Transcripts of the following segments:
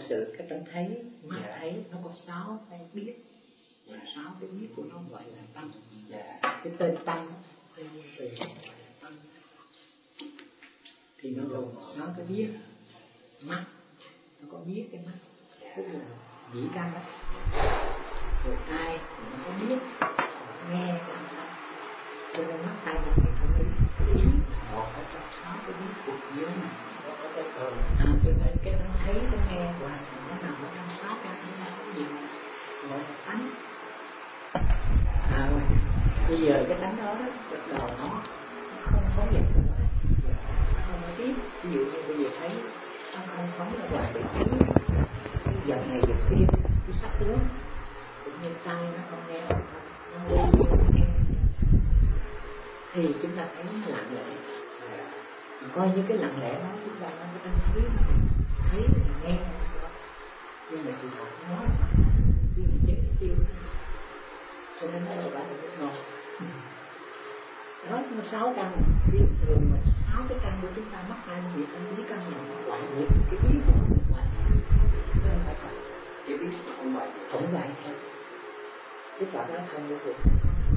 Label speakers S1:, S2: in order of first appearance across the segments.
S1: sự cái tâm thấy, mắt thấy nó có 6 cái biết, và 6 cái biết của nó gọi là tâm. Cái tên tâm từ tâm thì nó gồm 6 cái biết. Mắt nó có biết cái mắt, tức là dĩ căn đó. Rồi tai nó có biết, nghe cái âm thanh. Cho nên mắt tai thì không ý một ở trong 6 cái biết của giới này. Cho nên cái nó thấy, nó nghe hoàn toàn nó nằm ở trong 6 cái gì gọi là tánh. Bây giờ cái tánh đó bắt đầu nó không phóng dật ra ngoài, nó không có tiếp. Ví dụ như bây giờ thấy nó không phóng ra ngoài để thấy cái giận này giận kia, cái sắc tướng, cũng như tai nó không nghe âm thanh, nó đi nghe thì chúng ta thấy nó lặng lẽ. Coi như cái lặng lẽ đó chúng ta đang thấy thì nghe, nhưng mà sự thật nó là tiêu chế tiêu, cho nên nó là phải là cái ngon. Đó nó 6 căn, thường mà 6 cái căn của chúng ta mắc hai gì tâm lý căn này nó ngoại nghiệp, cái biết của nó ngoại nghiệp, không phải thật, cái biết của không ngoại theo. Cái Phật nó không có được,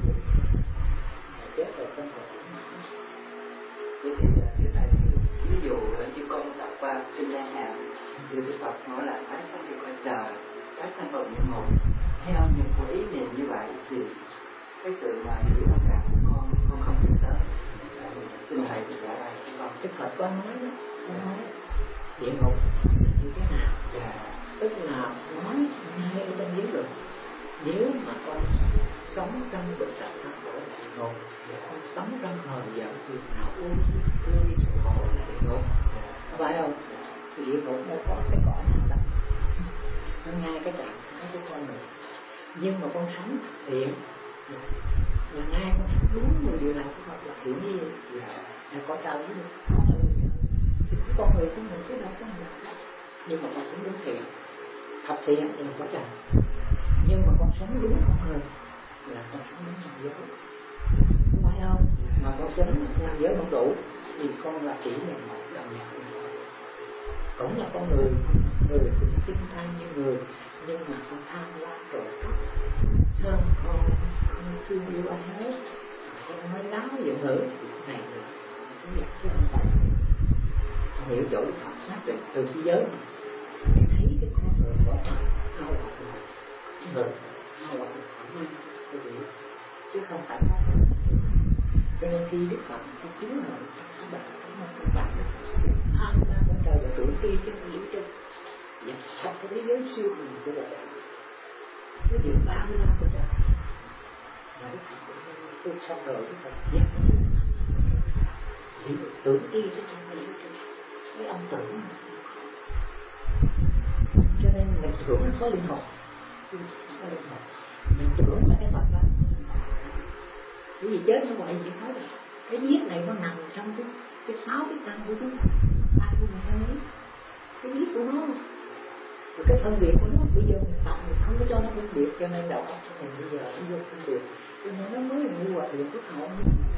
S1: chết rồi không còn gì.
S2: Vậy thì cái này ví dụ như con tạo qua sinh ra hàm thì Đức Phật nói là tái sanh đi qua trời, tái sanh vào địa ngục. Theo những ý niệm như vậy thì cái sự mà hiểu tâm cảm của con không được tới. Xin thầy thì trả lời cho con.
S1: Đức Phật có nói đó, địa ngục như thế nào? Tức là nói ngay ở trong giới luật. Nếu mà con sống trong bực rập sanh khổ là địa ngục, con sống trong hờn giận phiền não ưu tư sầu khổ là địa ngục, phải không? Thì địa ngục nó có cái cõi nào đâu, nó ngay cái trạng thái của con mình. Nhưng mà con sống thiện là ngay con sống đúng 10 điều này của Phật là thiện như vậy, là có trời với được con người của mình, cái đó có mình. Nhưng mà con sống đúng thiện, thật thiện thì có trời. Nhưng mà con sống đúng con người là con sống đúng nam giới, phải không? Mà con sống nam giới không đủ thì con là chỉ là một đồng nhập của con. Cũng là con người, người cũng tinh thanh như người, nhưng mà con tham lam trộm cắp, không thương yêu ai hết, con nói láo giận hữ thì cái này là cái việc chứ không phải. Con hiểu chỗ Đức Phật xác định từ thế giới này, để thấy cái con người có thật ao lạc người ao lạc khỏi chứ không phải có. Cho nên khi Đức Phật cái chiếu là các bạn cũng không bạn tham lam của trời và tưởng đi trên vũ trụ, dẹp sạch cái thế giới siêu hình của đời, cái điều 35 của trời. Mà Đức Phật cũng xong rồi Đức Phật dẹp thì tưởng đi trên vũ trụ, cái ông tưởng. Cho nên mình tưởng là có linh hồn, mình tưởng là cái Phật đó. Cái gì chết nó gọi gì nói là cái biết này nó nằm trong cái 6 cái căn của chúng ta, ai cũng thấy cái biết của nó, rồi cái phân biệt của nó. Bây giờ mình tập mình không có cho nó phân biệt, cho nên đầu óc của mình bây giờ nó vô phân biệt, cho nên nó mới ngu hòa thượng phước hậu.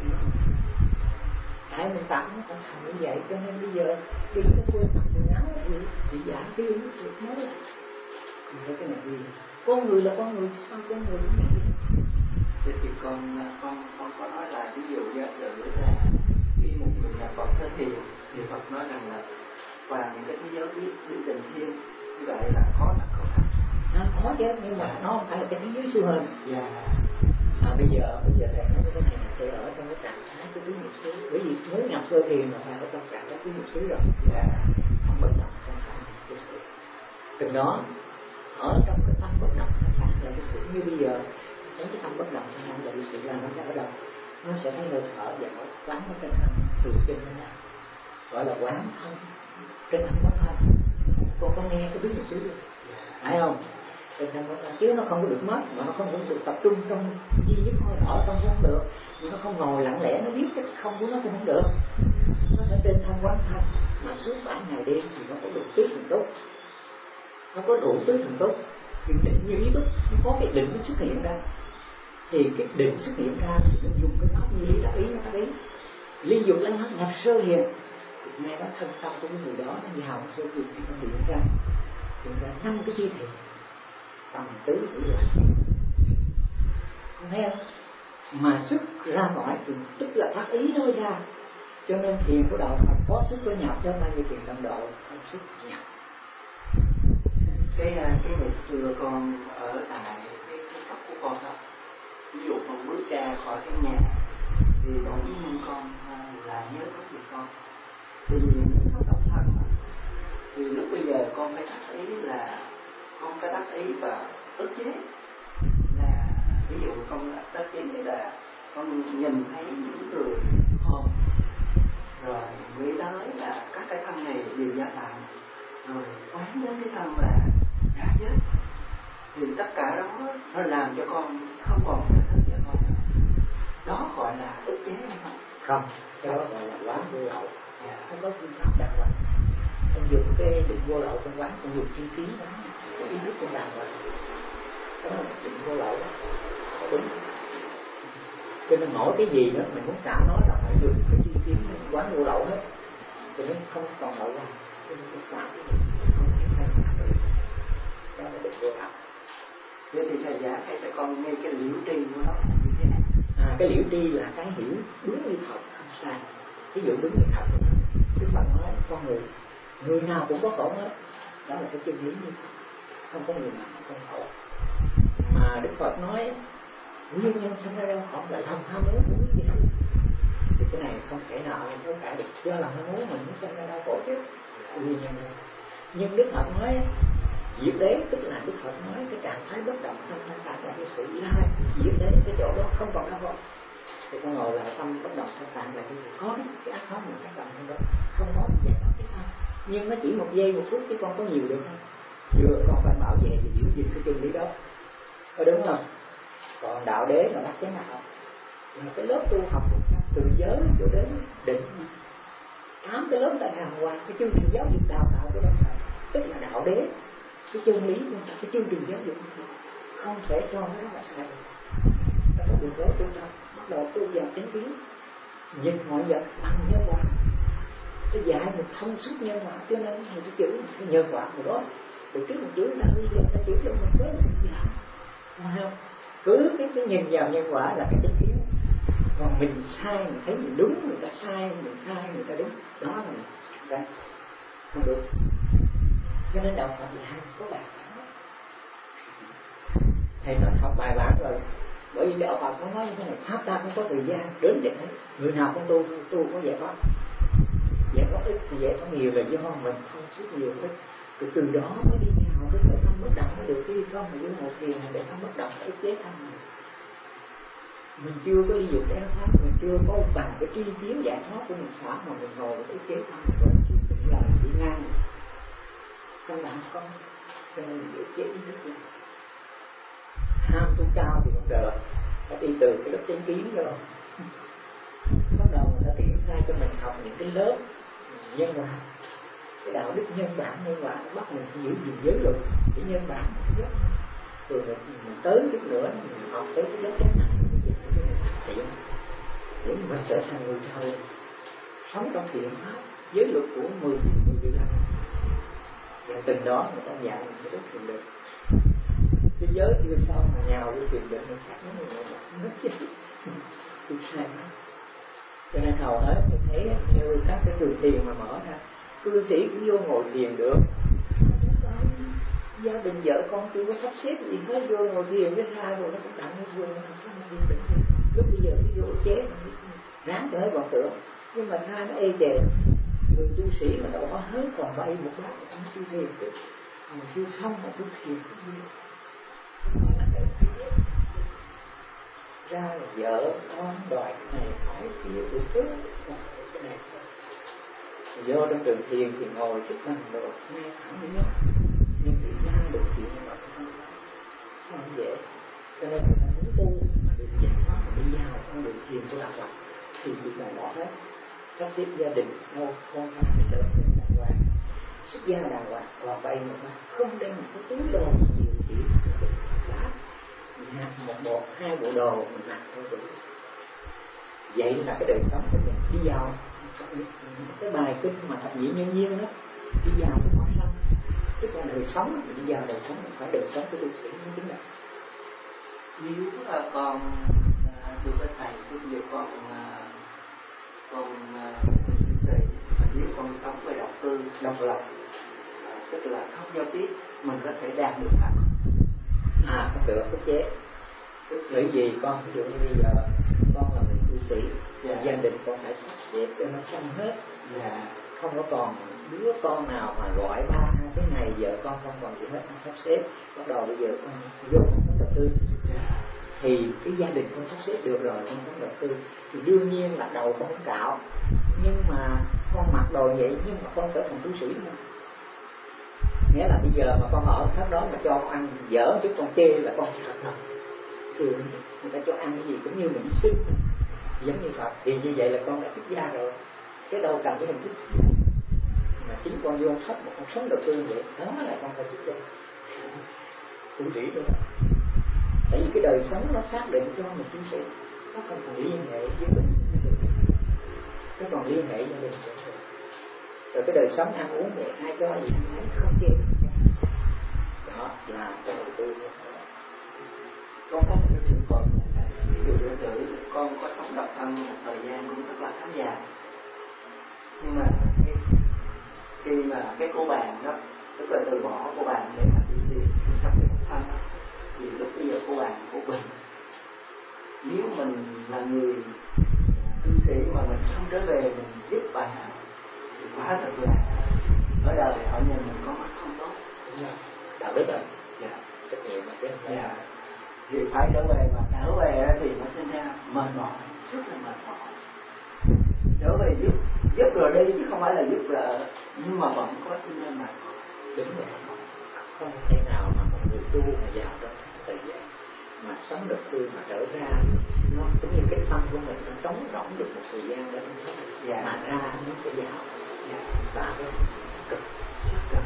S1: Tại mình tập nó cũng thành như vậy, cho nên bây giờ đi nó quên mặc quần áo thì giả tiêu nó được nói là mình cái này gì. Con người là con người, sao con người cũng biết vậy?
S2: Thế thì con có nói là ví dụ giả sử là khi một người nhập Phật sơ thiền thì Phật nói rằng là qua những cái thế giới biết tình thiên như vậy là có thật không ạ?
S1: Nó có chứ, nhưng mà nó không phải là cái thế giới siêu hình. Bây giờ thầy nói cái này là thầy ở trong cái trạng thái của tứ niệm xứ, bởi vì mới nhập sơ thiền là phải ở trong trạng thái tứ niệm xứ rồi, không bất động trong tâm thực sự. Từ đó ở trong cái tâm bất động nó là thực sự. Như bây giờ cái tâm bất động là thực sự là nó sẽ ở đâu? Nó sẽ thấy hơi thở và nó quán ở trên thân, từ trên lên này, gọi là quán thân, trên thân quán thân. Con có nghe cái tứ niệm xứ chưa? Phải không? Chứ nó không có được mất, mà nó không có được tập trung trong duy nhất hơi thở trong không được, nó không ngồi lặng lẽ nó biết cái không của nó cũng không được. Nó phải trên thân quán thân, mà suốt 7 ngày đêm thì nó có đủ tứ thần túc, nó có đủ tứ thần túc thì định như ý túc, nó có cái định nó xuất hiện ra, thì cái định xuất hiện ra thì nó dùng cái pháp như lý tác ý, nó tác ý liên dục lên nó nhập sơ hiền, thì ngay đó thân tâm của cái người đó nó vào sơ hiền thì nó hiện ra. hiện ra 5 cái chi thể tầm tứ hữu lạc, không thấy không? Mà xuất ra ngoài thì tức là tác ý nói ra, cho nên thiền của đạo Phật có xuất với nhập, chứ không phải như thiền tận độ không xuất nhập.
S2: Cái ngày xưa con ở tại cái cấp của con đó, ví dụ con bước ra khỏi cái nhà thì bỗng nhiên con là nhớ có việc con, thì nó sắp độc thân mà, thì lúc bây giờ con phải tác ý là con phải tác ý và ức chế, là ví dụ con tác ý là con nhìn thấy những người hồn, rồi nghĩ tới là các cái thân này đều gia tạng, rồi quán đến cái thân là đã chết, thì tất cả đó nó làm cho con không còn thể thức cho con. Đó gọi là ức chế hay không?
S1: Không, cái đó gọi là quán vô lậu. Không có phương pháp đàng hoàng. Con dùng cái định vô lậu trong quán, con dùng chi phí đó, cái ý thức con đàng hoàng. Đó là định vô lậu đó, đúng. Cho nên mỗi cái gì đó mình muốn xả nó là phải dùng cái chi phí quán vô lậu hết, cho nên không còn lậu ra. Cho nên cái xả cái gì không thể thay xả được. Đó là định vô lậu.
S2: Vậy thì thầy giải hay phải con nghe cái liễu tri của nó như thế nào?
S1: Cái liễu tri là cái hiểu đúng như thật, không sai. Ví dụ đúng như thật, Đức Phật nói con người nào cũng có khổ hết, đó là cái chân lý như thật, không có người nào không khổ. Mà Đức Phật nói nguyên nhân sinh ra đau khổ là lòng ham muốn của quý vị, thì cái này không thể nào thấu cải được, do lòng ham muốn mình mới sinh ra đau khổ chứ, nguyên nhân đó. Nhưng Đức Phật nói diệt đế, tức là Đức Phật nói cái trạng thái bất động trong thanh tạng là cái sự lai, diệt đế cái chỗ đó không còn đau khổ, thì con ngồi lại tâm bất động thanh tạng là có cái ác pháp mình tác động trong đó, không có giải thoát cái sao. Nhưng nó chỉ 1 giây 1 phút chứ con có nhiều được không? Vừa con phải bảo vệ và giữ gìn cái chân lý đó, có đúng không? Còn đạo đế là bác chánh đạo, là cái lớp tu học từ giới cho đến định, 8 cái lớp tại hàng hoàng, cái chương trình giáo dục đào tạo của Đạo Phật, tức là đạo đế, cái chân lý của cái chương trình giáo dục không thể cho nó là sai được. Ta có đường lối tu tập, bắt đầu tu vào chánh kiến, nhìn mọi vật bằng nhân quả, cái dạy mình thông suốt nhân quả, cho nên mình cái chữ cái nhân quả của đó, từ trước mình chữ ta bây giờ ta chữ cho mình với mình làm, không? Cứ cái nhìn vào nhân quả là cái chánh kiến, còn mình sai mình thấy mình đúng, người ta sai mình sai người ta đúng, đó là mình ra không được. Cho nên đạo Phật dạy có bài bản. Thầy nói học bài bản rồi, bởi vì đạo Phật nó nói như thế này, pháp ta không có thời gian đến vậy đấy, người nào không tu có giải thoát, giải thoát ít thì giải thoát nhiều là do mình không suốt nhiều ít, rồi từ đó mới đi vào cái khởi tâm bất động mới được, chứ không mà với một thiền để tâm bất động ức chế tâm mình chưa có ly dục theo pháp, mình chưa có bằng cái tri kiến giải thoát của mình xả mà mình ngồi ức chế tâm rồi cũng là đi ngang căn bản không, cho nên mình ức chế ý thức lên. Ham tu cao thì cũng được, phải đi từ cái lớp chánh kiến rồi bắt đầu người ta triển khai cho mình học những cái lớp nhân quả, cái đạo đức nhân bản nhân quả bắt mình giữ gìn giới luật, cái nhân bản nhất, rồi mình tới chút nữa mình học tới cái lớp chánh này để mình trở thành người trời sống trong thiện pháp, giới luật của 10 điều lành, và từng đó người ta dạy mình cái đức thiền định. Cái giới chưa xong mà nhào vô thiền định mình khác nó mất chết, tôi sai đó. Cho nên hầu hết mình thấy như các cái trường thiền mà mở ra, cư sĩ cũng vô ngồi thiền được, gia đình vợ con chưa có sắp xếp gì hết, vô ngồi thiền cái ra rồi nó cũng đặng nó vô, nó sao mà thiền định. Lúc bây giờ cái vô chế ráng cho hết còn tưởng, nhưng mà tha nó ê chề, người tu sĩ mà đâu có hết còn bay một bát mà không tu thiền chứ, còn chưa xong mà tu thiền cũng như ra là vợ con đòi cái này hỏi kia đủ thứ, cái này vô trong trường thiền thì ngồi xếp bằng được nghe thẳng như nhau, nhưng bị ra được chuyện mà không dễ. Cho nên người ta muốn tu mà được giải thoát mà đi vào con đường thiền của đạo Phật thì bị bài bỏ hết, sắp xếp gia đình con cái thì lớn lên đàng hoàng, xuất gia đàng hoàng, còn vậy mà không đem một cái túi đồ nhiều chỉ bát nhặt một bộ 2 bộ đồ mình mặc thôi đủ. Vậy là cái đời sống của mình đi vào cái bài kinh mà thập nhị nhân duyên đó, đi vào cái món răng Tức là đời sống, bây giờ đời sống phải đời sống của tu sĩ mới chính là.
S2: Nếu con thưa với thầy, bây giờ con tu sĩ, nếu con sống với đạo tư độc lập, tức là không giao tiếp, mình có thể đạt được pháp.
S1: Không được, ức chế. Bởi vì con ví dụ như bây giờ con là người tu sĩ, gia đình con phải sắp xếp cho nó xong hết. Không có còn đứa con nào mà gọi ba cái này vợ con không còn gì hết, con sắp xếp. Bắt đầu bây giờ con vô con sống đầu tư, thì cái gia đình con sắp xếp được rồi, con sống đầu tư thì đương nhiên là đầu con không cạo, nhưng mà con mặc đồ vậy nhưng mà con trở thành tu sĩ mà. Nghĩa là bây giờ mà con ở tháp đó mà cho con ăn dở chứ con chê là con thật thật. Thì người ta cho ăn cái gì cũng như mình sinh giống như Phật, thì như vậy là con đã xuất gia rồi, cái đâu cần cái hình thức xuất gia. Mà chính con vô thấp mà con sống đầu tư vậy, đó là con phải xuất gia tu sĩ nữa. Tại vì cái đời sống nó xác định cho mình tu sĩ, nó không còn liên hệ với mình, nó còn liên hệ với mình. Rồi cái đời sống ăn uống vậy, ai cho gì ăn ấy không chê. Đó là cái đầu tư.
S2: Con có một cái trường hợp này, ví dụ giả sử con có sống độc thân một thời gian cũng rất là khá dài, nhưng mà khi mà cái cô bạn đó, tức là từ bỏ cô bạn để mà đi sống với độc thân, thì lúc bây giờ cô bạn của mình, nếu mình là người tu sĩ mà mình không trở về mình giúp bạn thì quá thật là ở đời họ nhìn mình có mắt không tốt.
S1: Đạo đức rồi, trách nhiệm mà chứ.
S2: Thì phải trở về, mà trở về thì nó sinh ra mệt mỏi, rất là mệt mỏi. Trở về giúp rồi đi chứ không phải là giúp là, nhưng mà vẫn có sinh ra mệt mỏi.
S1: Đúng rồi, không thể nào mà một người tu mà vào trong thời gian mà sống được tư mà trở ra nó cũng như cái tâm của mình nó trống rỗng được một thời gian đó mà ra nó sẽ vào và cái cực rất cực.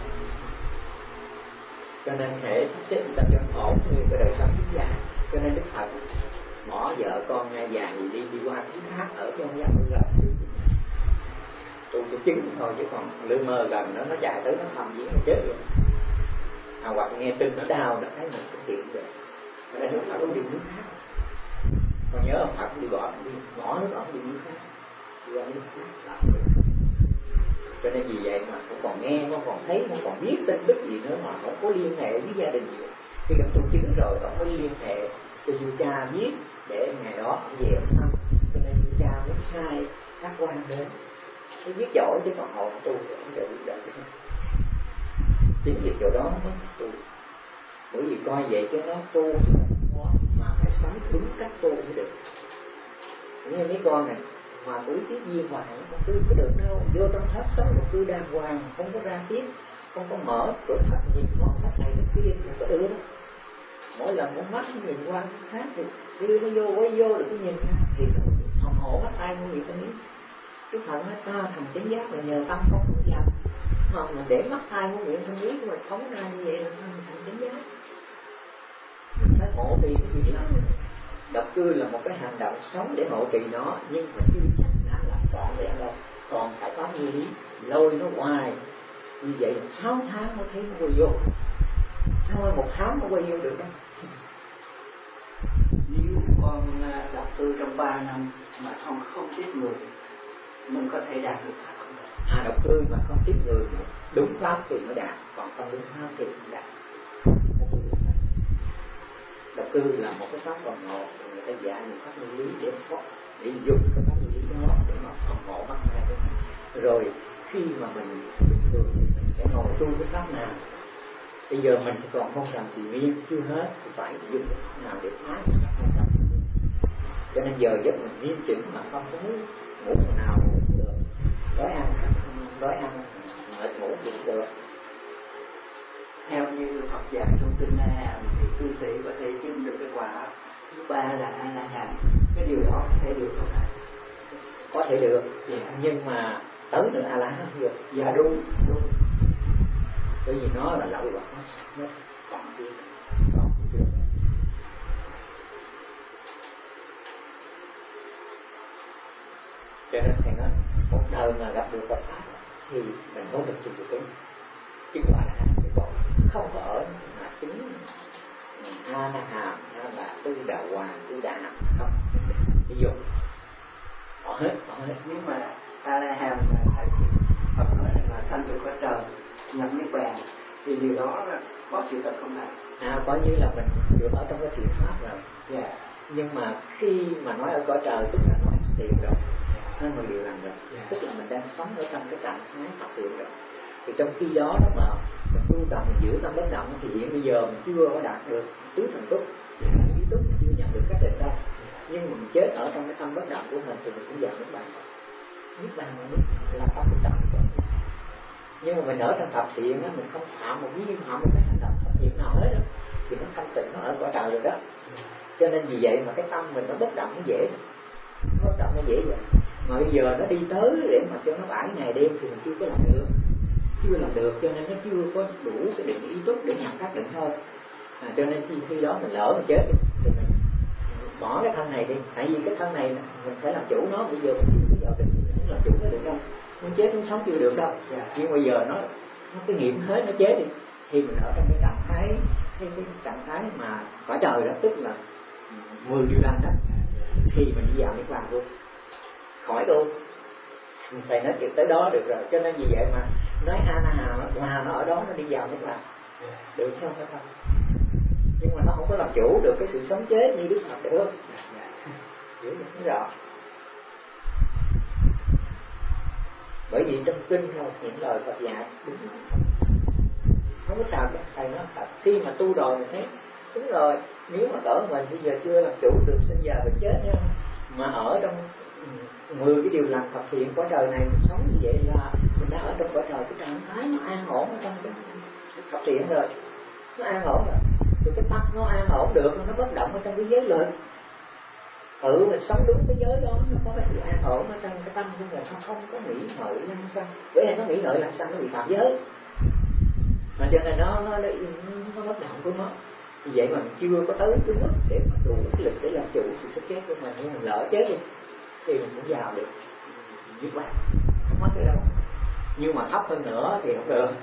S1: Cho nên hệ sắp xếp sao cho ổn như cái đời sống chúng ta. Cho nên Đức Phật bỏ vợ con ngay già gì đi qua thứ khác ở trong gia đình gần tu cho chứng thôi, chứ còn lưỡi mơ gần nó chạy tới nó thầm diễn nó chết rồi. Hoặc nghe tin nó đau nó thấy mình cũng tiện rồi. Ở đây Đức Phật cũng đi nước khác. Còn nhớ ông Phật đi bỏ nước ổng đi nước khác, đi qua nước khác. Cho nên vì vậy mà không còn nghe, không còn thấy, không còn biết tin tức gì nữa, mà không có liên hệ với gia đình gì. Khi gặp tu chứng rồi ông mới liên hệ cho vua cha biết để ngày đó ông về ông thăm. Cho nên vua cha mới sai các quan đến, nó viết giỏi chứ còn họ tu thì ông đều biết được. Chính vì chỗ đó mới tu. Bởi vì coi vậy chứ nó tu mà phải sống đúng cách tu mới được. Như mấy con này mà cứ tiếp viên hoài nó tu có được đâu. Vô trong tháp sống một cư đàng hoàng, không có ra tiếp, không có mở cửa tháp nhìn ngó tháp này tháp kia, không có được đâu. Mỗi lần con mắt nó nhìn qua cái khác thì đưa nó vô quay vô được cái nhìn ra thì hồng hộ mắt ai không nghĩ ta nghĩ. Cái Phật nói ta thành chánh giác là nhờ tâm không có làm. Mà mình để mắt ai không nguyện thân lý của mình phóng ra như vậy là sao mình thành chánh giác. Mình phải hộ trì cái gì lắm. Độc cư là một cái hành động sống để hộ trì nó, nhưng mà chưa chắc đã là trọn vẹn đâu. Còn phải có như lý lôi nó hoài. Như vậy là 6 tháng mới thấy nó quay vô. Thôi 1 tháng nó quay vô được đâu.
S2: Nếu con độc cư trong 3 năm mà không tiếp người, mình có thể đạt được pháp không?
S1: Độc cư mà không tiếp người đúng pháp thì mới đạt, còn không đúng pháp thì không đạt. Độc cư là một cái pháp phòng hộ, người ta dạy một pháp nguyên lý để dùng cái pháp nguyên lý đó để mà phòng hộ bắt ra của mình. Rồi khi mà mình bình thường thì mình sẽ ngồi tu cái pháp nào. Bây giờ mình còn không làm gì miên chưa hết thì phải dùng cái pháp nào để phá cái pháp không làm gì miên. Cho nên giờ giấc mình nghiêm chỉnh mà không có muốn ngủ ngày nào cũng được, đói ăn mệt ngủ cũng được.
S2: Theo như Phật dạy trong kinh A Hàm thì cư sĩ có thể chứng được cái quả thứ 3 là A La Hàm. Cái điều đó có thể được không ạ?
S1: Có thể được, nhưng mà tới nữa A La Hàm không được.
S2: Dạ đúng.
S1: Bởi vì nó là lậu hoặc nó sạch nó còn chưa. Cho nên thầy nói một đời mà gặp được Phật pháp thì mình có được sự chứng quả là còn không có ở mà chứng A La Hàm hay là Tư Đà Hoàng, Tư Đà Hàm không. Ví dụ họ hết.
S2: Nếu mà A La Hàm mà thầy Phật nói là sanh từ cõi trời nhập niết bàn thì điều đó là có sự thật không thầy?
S1: Coi như là mình được ở trong cái thiện pháp rồi.
S2: Dạ.
S1: Nhưng mà khi mà nói ở cõi trời tức là nói thiện rồi, nói một điều làm rồi. Tức là mình đang sống ở trong cái trạng thái thật thiện rồi. Thì trong khi đó mà mình tu tập, mình giữ tâm bất động thì hiện bây giờ mình chưa có đạt được tứ thần túc, ý túc mình chưa nhận được các định đâu. Nhưng mà mình chết ở trong cái tâm bất động của mình thì mình cũng vào niết bàn. Niết bàn là tâm bất động rồi. Nhưng mà mình ở trong thập thiện á, mình không phạm một cái hành động thập thiện nào hết đó, thì nó thanh tịnh, nó ở cõi trời rồi đó. Cho nên vì vậy mà cái tâm mình nó bất động nó dễ, nó bất động nó dễ vậy. Mà bây giờ nó đi tới để mà cho nó 7 ngày đêm thì mình chưa có làm được, cho nên nó chưa có đủ cái định ý túc để nhận các định thôi. Cho nên khi đó mình lỡ mình chết thì mình bỏ cái thân này đi, tại vì cái thân này mình phải làm chủ nó. Bây giờ mình chưa có vào định mình làm chủ nó được đâu, muốn chết muốn sống chưa được đâu. Nhưng bây giờ nó cái nghiệm hết nó chết thì mình ở trong cái trạng thái mà cõi trời đó, tức là 10 điều lành đó, thì mình đi vào niết bàn luôn, khỏi luôn. Mình phải nói chuyện tới đó được rồi. Cho nên vì vậy mà nói A La Hàm là nó ở đó, nó đi vào niết bàn được không phải không? Nhưng mà nó không có làm chủ được cái sự sống chết như Đức Phật được. Hiểu được rõ. Bởi vì trong kinh là những lời Phật dạy đúng không có sao cả. Thầy nói thật, khi mà tu rồi mình thấy đúng rồi, nếu mà cỡ mình bây giờ chưa làm chủ được sinh già bệnh chết nha, mà ở trong 10 cái điều lành thập thiện cõi trời này mình sống như vậy là mình đã ở trong cõi trời cái trạng thái nó an ổn ở trong cái thập thiện rồi, nó an ổn rồi. Thì cái tâm nó an ổn được, nó bất động ở trong cái giới luật. Mình sống đúng cái giới đó, nó có cái sự an ổn ở trong cái tâm của mình, nó không có nghĩ ngợi lăng xăng. Bởi vì nó nghĩ ngợi lăng xăng nó bị phạm giới, mà cho nên nó bất động của nó. Vì vậy mà mình chưa có tới cái mức để mà đủ cái lực để làm chủ sự sống chết của mình. Nhưng mình lỡ chết đi thì mình cũng vào được niết bàn, không mất cái đâu. Nhưng mà thấp hơn nữa thì không được.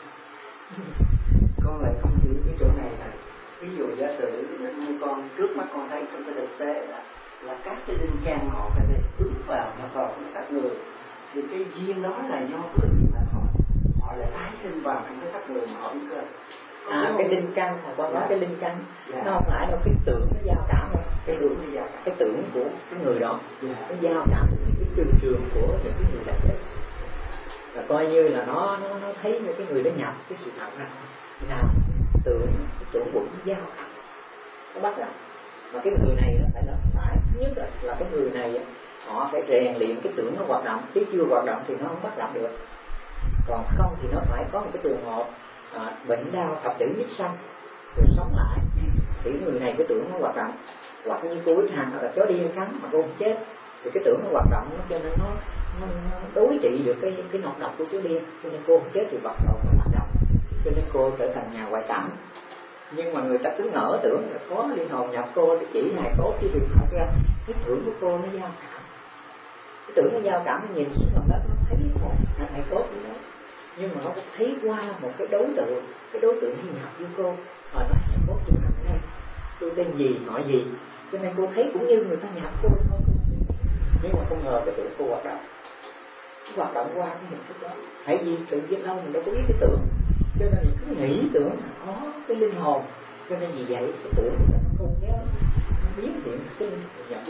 S2: Con lại không hiểu cái chỗ này là ví dụ giả sử như con trước mắt con thấy trong cái thực tế là các cái linh căn họ phải ứng vào nhập vào cái xác người, thì cái duyên đó là do cái gì mà họ lại tái sinh vào trong cái xác người mà họ ứng cơ.
S1: Cái linh căn mà con nói cái linh căn nó không phải đâu, cái tưởng nó giao cảm thôi. Cái tưởng của cái người đó nó giao cảm những cái trường của những cái người đã chết, và coi như là nó thấy như cái người đó nhập cái sự thật này nào tưởng bụng giao cảm nó bắt đầu. Mà cái người này nó phải thứ nhất là cái người này họ phải rèn luyện cái tưởng nó hoạt động, chứ chưa hoạt động thì nó không bắt đầu được. Còn không thì nó phải có một cái trường hợp bệnh đau thập tử nhất sanh rồi sống lại thì người này cái tưởng nó hoạt động. Hoặc như cô Bích Hằng là chó điên cắn mà cô không chết thì cái tưởng nó hoạt động, cho nên nó đối trị được cái nọc độc của chó điên, cho nên cô không chết thì bắt đầu nó hoạt động, cho nên cô trở thành nhà ngoại cảm. Nhưng mà người ta cứ ngỡ tưởng là có linh hồn nhập cô thì chỉ hài cốt, chứ thực thật ra cái tưởng của cô nó giao cảm. Cái tưởng nó giao cảm, nó nhìn xuống lòng đất nó thấy một hài cốt như đó, nhưng mà nó cũng thấy qua một cái đối tượng đi nhập với cô. Nói hài cốt tôi nằm đây, tôi tên gì hỏi gì, cho nên cô thấy cũng như người ta nhập cô thôi. Nhưng mà không ngờ cái tưởng cô hoạt động qua cái hình thức đó. Tại vì tự nhiên đâu mình đâu có biết cái tưởng, cho nên mình cứ nghĩ tưởng là có cái linh hồn, cho nên vì vậy cái tưởng của nó không kéo nó biến hiện cái linh hồn nhập vô.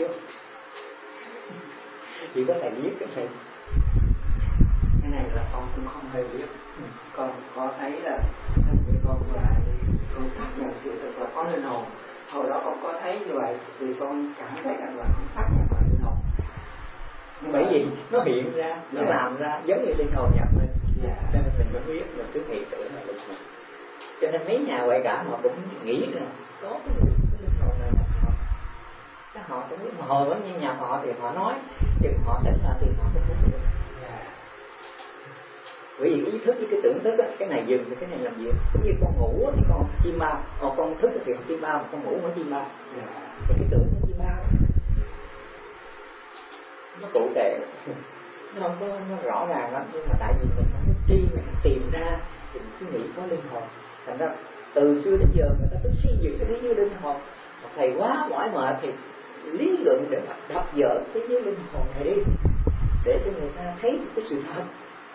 S1: Chỉ có thầy biết cái này.
S2: Cái này là con cũng không hề biết. Con có thấy là như con lại con xác nhận sự thật là có linh hồn. Hồi đó con có thấy như vậy thì con cảm thấy rằng là con xác nhận là linh hồn.
S1: Bởi vì nó hiện ra, nó làm ra giống như linh hồn nhập mình. Cho nên mình mới biết, mình cứ nghĩ tưởng là linh hồn. Cho nên mấy nhà ngoại cảm họ cũng nghĩ là có cái linh hồn này nhập họ. Các họ cũng biết mà hồi vẫn như nhà họ thì họ nói, nhưng họ tỉnh là thì họ cũng không được. Bởi vì ý thức với cái tưởng thức á, cái này dừng thì cái này làm việc. Cũng như con ngủ thì con chim bao, con thức thì con chim bao, mà con ngủ mới chim bao. Thì cái tưởng nó chim bao đó, nó cụ thể, nó không có nó rõ ràng lắm. Nhưng mà tại vì mình không có tri, mình tìm ra thì mình cứ nghĩ có linh hồn. Thành ra từ xưa đến giờ người ta cứ xây dựng cái thế giới linh hồn. Mà thầy quá mỏi mệt thì lý luận để mà đập vỡ thế giới linh hồn này đi, để cho người ta thấy được cái sự thật.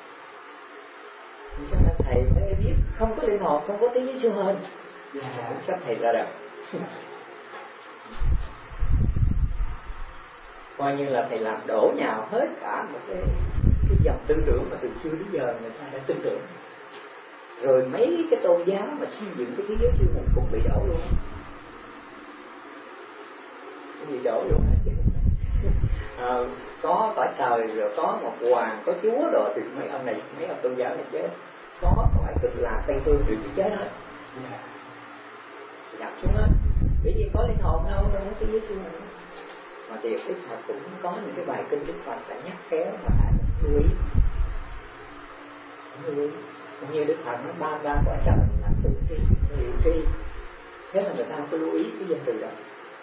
S1: Cho nên thầy mới biết không có linh hồn, không có thế giới siêu hơn. Cũng sắp thầy ra đời. Coi như là thầy làm đổ nhào hết cả một cái dòng tư tưởng mà từ xưa đến giờ người ta đã tin tưởng. Rồi mấy cái tôn giáo mà xây dựng cái thế giới siêu hình cũng bị đổ luôn. Bị đổ luôn hết chứ. Có cõi trời rồi có một hoàng, có chúa rồi thì mấy ông này, mấy ông tôn giáo này chết. Có cõi Cực Lạc Tây Phương thì chết hết. Đặt xuống hết. Bởi vì có linh hồn đâu trong cái thế giới siêu hình. Mà thì Đức Phật cũng có những cái bài kinh Đức Phật đã nhắc khéo mà phải lưu ý. Cũng như Đức Phật nói ba cõi trời là tự tri, liệu tri. Thế là người ta không có lưu ý cái danh từ đó.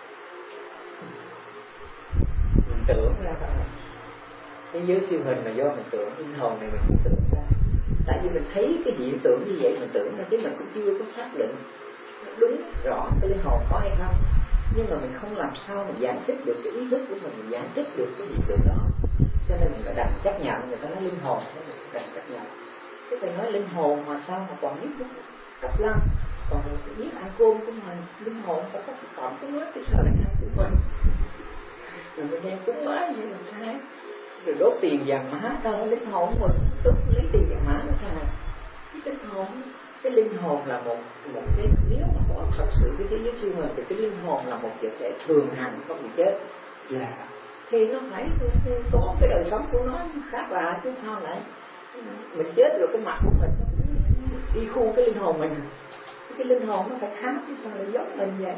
S1: Mình tưởng ra thôi. Thế giới siêu hình là do mình tưởng, linh hồn này mình cũng tưởng ra. Tại vì mình thấy cái hiện tượng như vậy mình tưởng ra chứ mình cũng chưa có xác định đúng rõ cái linh hồn có hay không. Nhưng mà mình không làm sao mình giải thích được cái ý thức của mình giải thích được cái hiện tượng đó. Cho nên mình phải đành chấp nhận, người ta nói linh hồn, mình đành chấp nhận. Cái thầy nói linh hồn mà sao mà còn biết cấp lăng, còn biết ăn cơm của mình, linh hồn phải có thực phẩm của nó, cái sao lại ăn của mình. Rồi mình đem cúng bái vậy làm sao? Rồi đốt tiền vàng mã tao linh hồn mình, tức lấy tiền vàng mã nó sao? Cái linh hồn, cái linh hồn là một cái, nếu mà có thật sự cái thế giới siêu hình thì cái linh hồn là một vật thể thường hằng không bị chết. Thì nó phải có cái đời sống của nó khác lạ chứ sao lại mình chết rồi cái mặt của mình đi khu cái linh hồn mình. Cái linh hồn nó phải khác chứ sao lại giống mình vậy.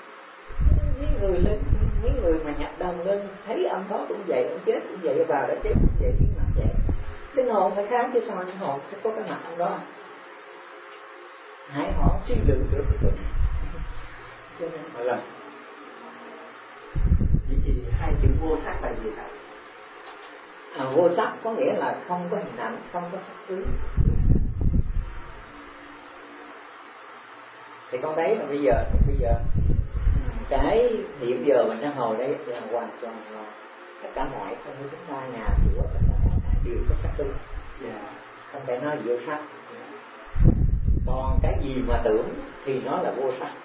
S1: Mấy người mà nhập đồng lên thấy ông đó cũng vậy, ông chết cũng vậy, bà đã chết cũng vậy, cái mặt vậy. Linh hồn phải khác chứ sao linh hồn sẽ có cái mặt ông đó. Hãy họ suy luận được cái chuyện. Cho nên phải làm.
S2: Vậy thì hai chữ vô sắc là gì thầy?
S1: Vô sắc có nghĩa là không có hình ảnh, không có sắc tướng. Thì con thấy là bây giờ cái hiện giờ mình đang ngồi đây là hoàn toàn là tất cả mọi không của chúng ta, nhà cửa tất cả mọi đều có sắc tướng. Không phải nói vô sắc. Còn cái gì mà tưởng thì nó là vô sắc.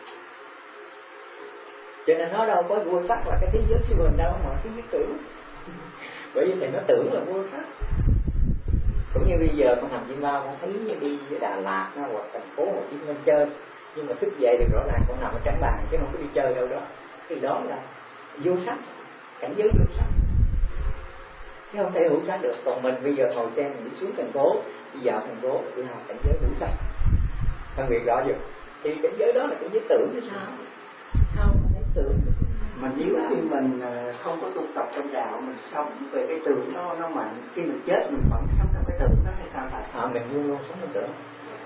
S1: Cho nên nó đâu có vô sắc là cái thế giới siêu hình đâu mà cái tưởng. Bởi vì thầy nó tưởng là vô sắc. Cũng như bây giờ con nằm trên bao con thấy đi với Đà Lạt hoặc thành phố Hồ Chí Minh chơi, nhưng mà thức dậy được rõ ràng con nằm ở trắng bàn chứ không có đi chơi đâu đó. Thì đó là vô sắc, cảnh giới vô sắc. Chứ không thể hữu sắc được. Còn mình bây giờ ngồi xe mình đi xuống thành phố, đi dạo thành phố thì là cảnh giới hữu sắc. Phân biệt rõ được. Thì cảnh giới đó là cảnh giới tưởng chứ sao? Không phải tưởng.
S2: Mà nếu khi mình không có tu tập trong đạo, mình sống về cái tưởng nó mạnh, khi mình chết mình vẫn sống trong cái tưởng đó hay sao thầy?
S1: Mình luôn luôn sống trong tưởng.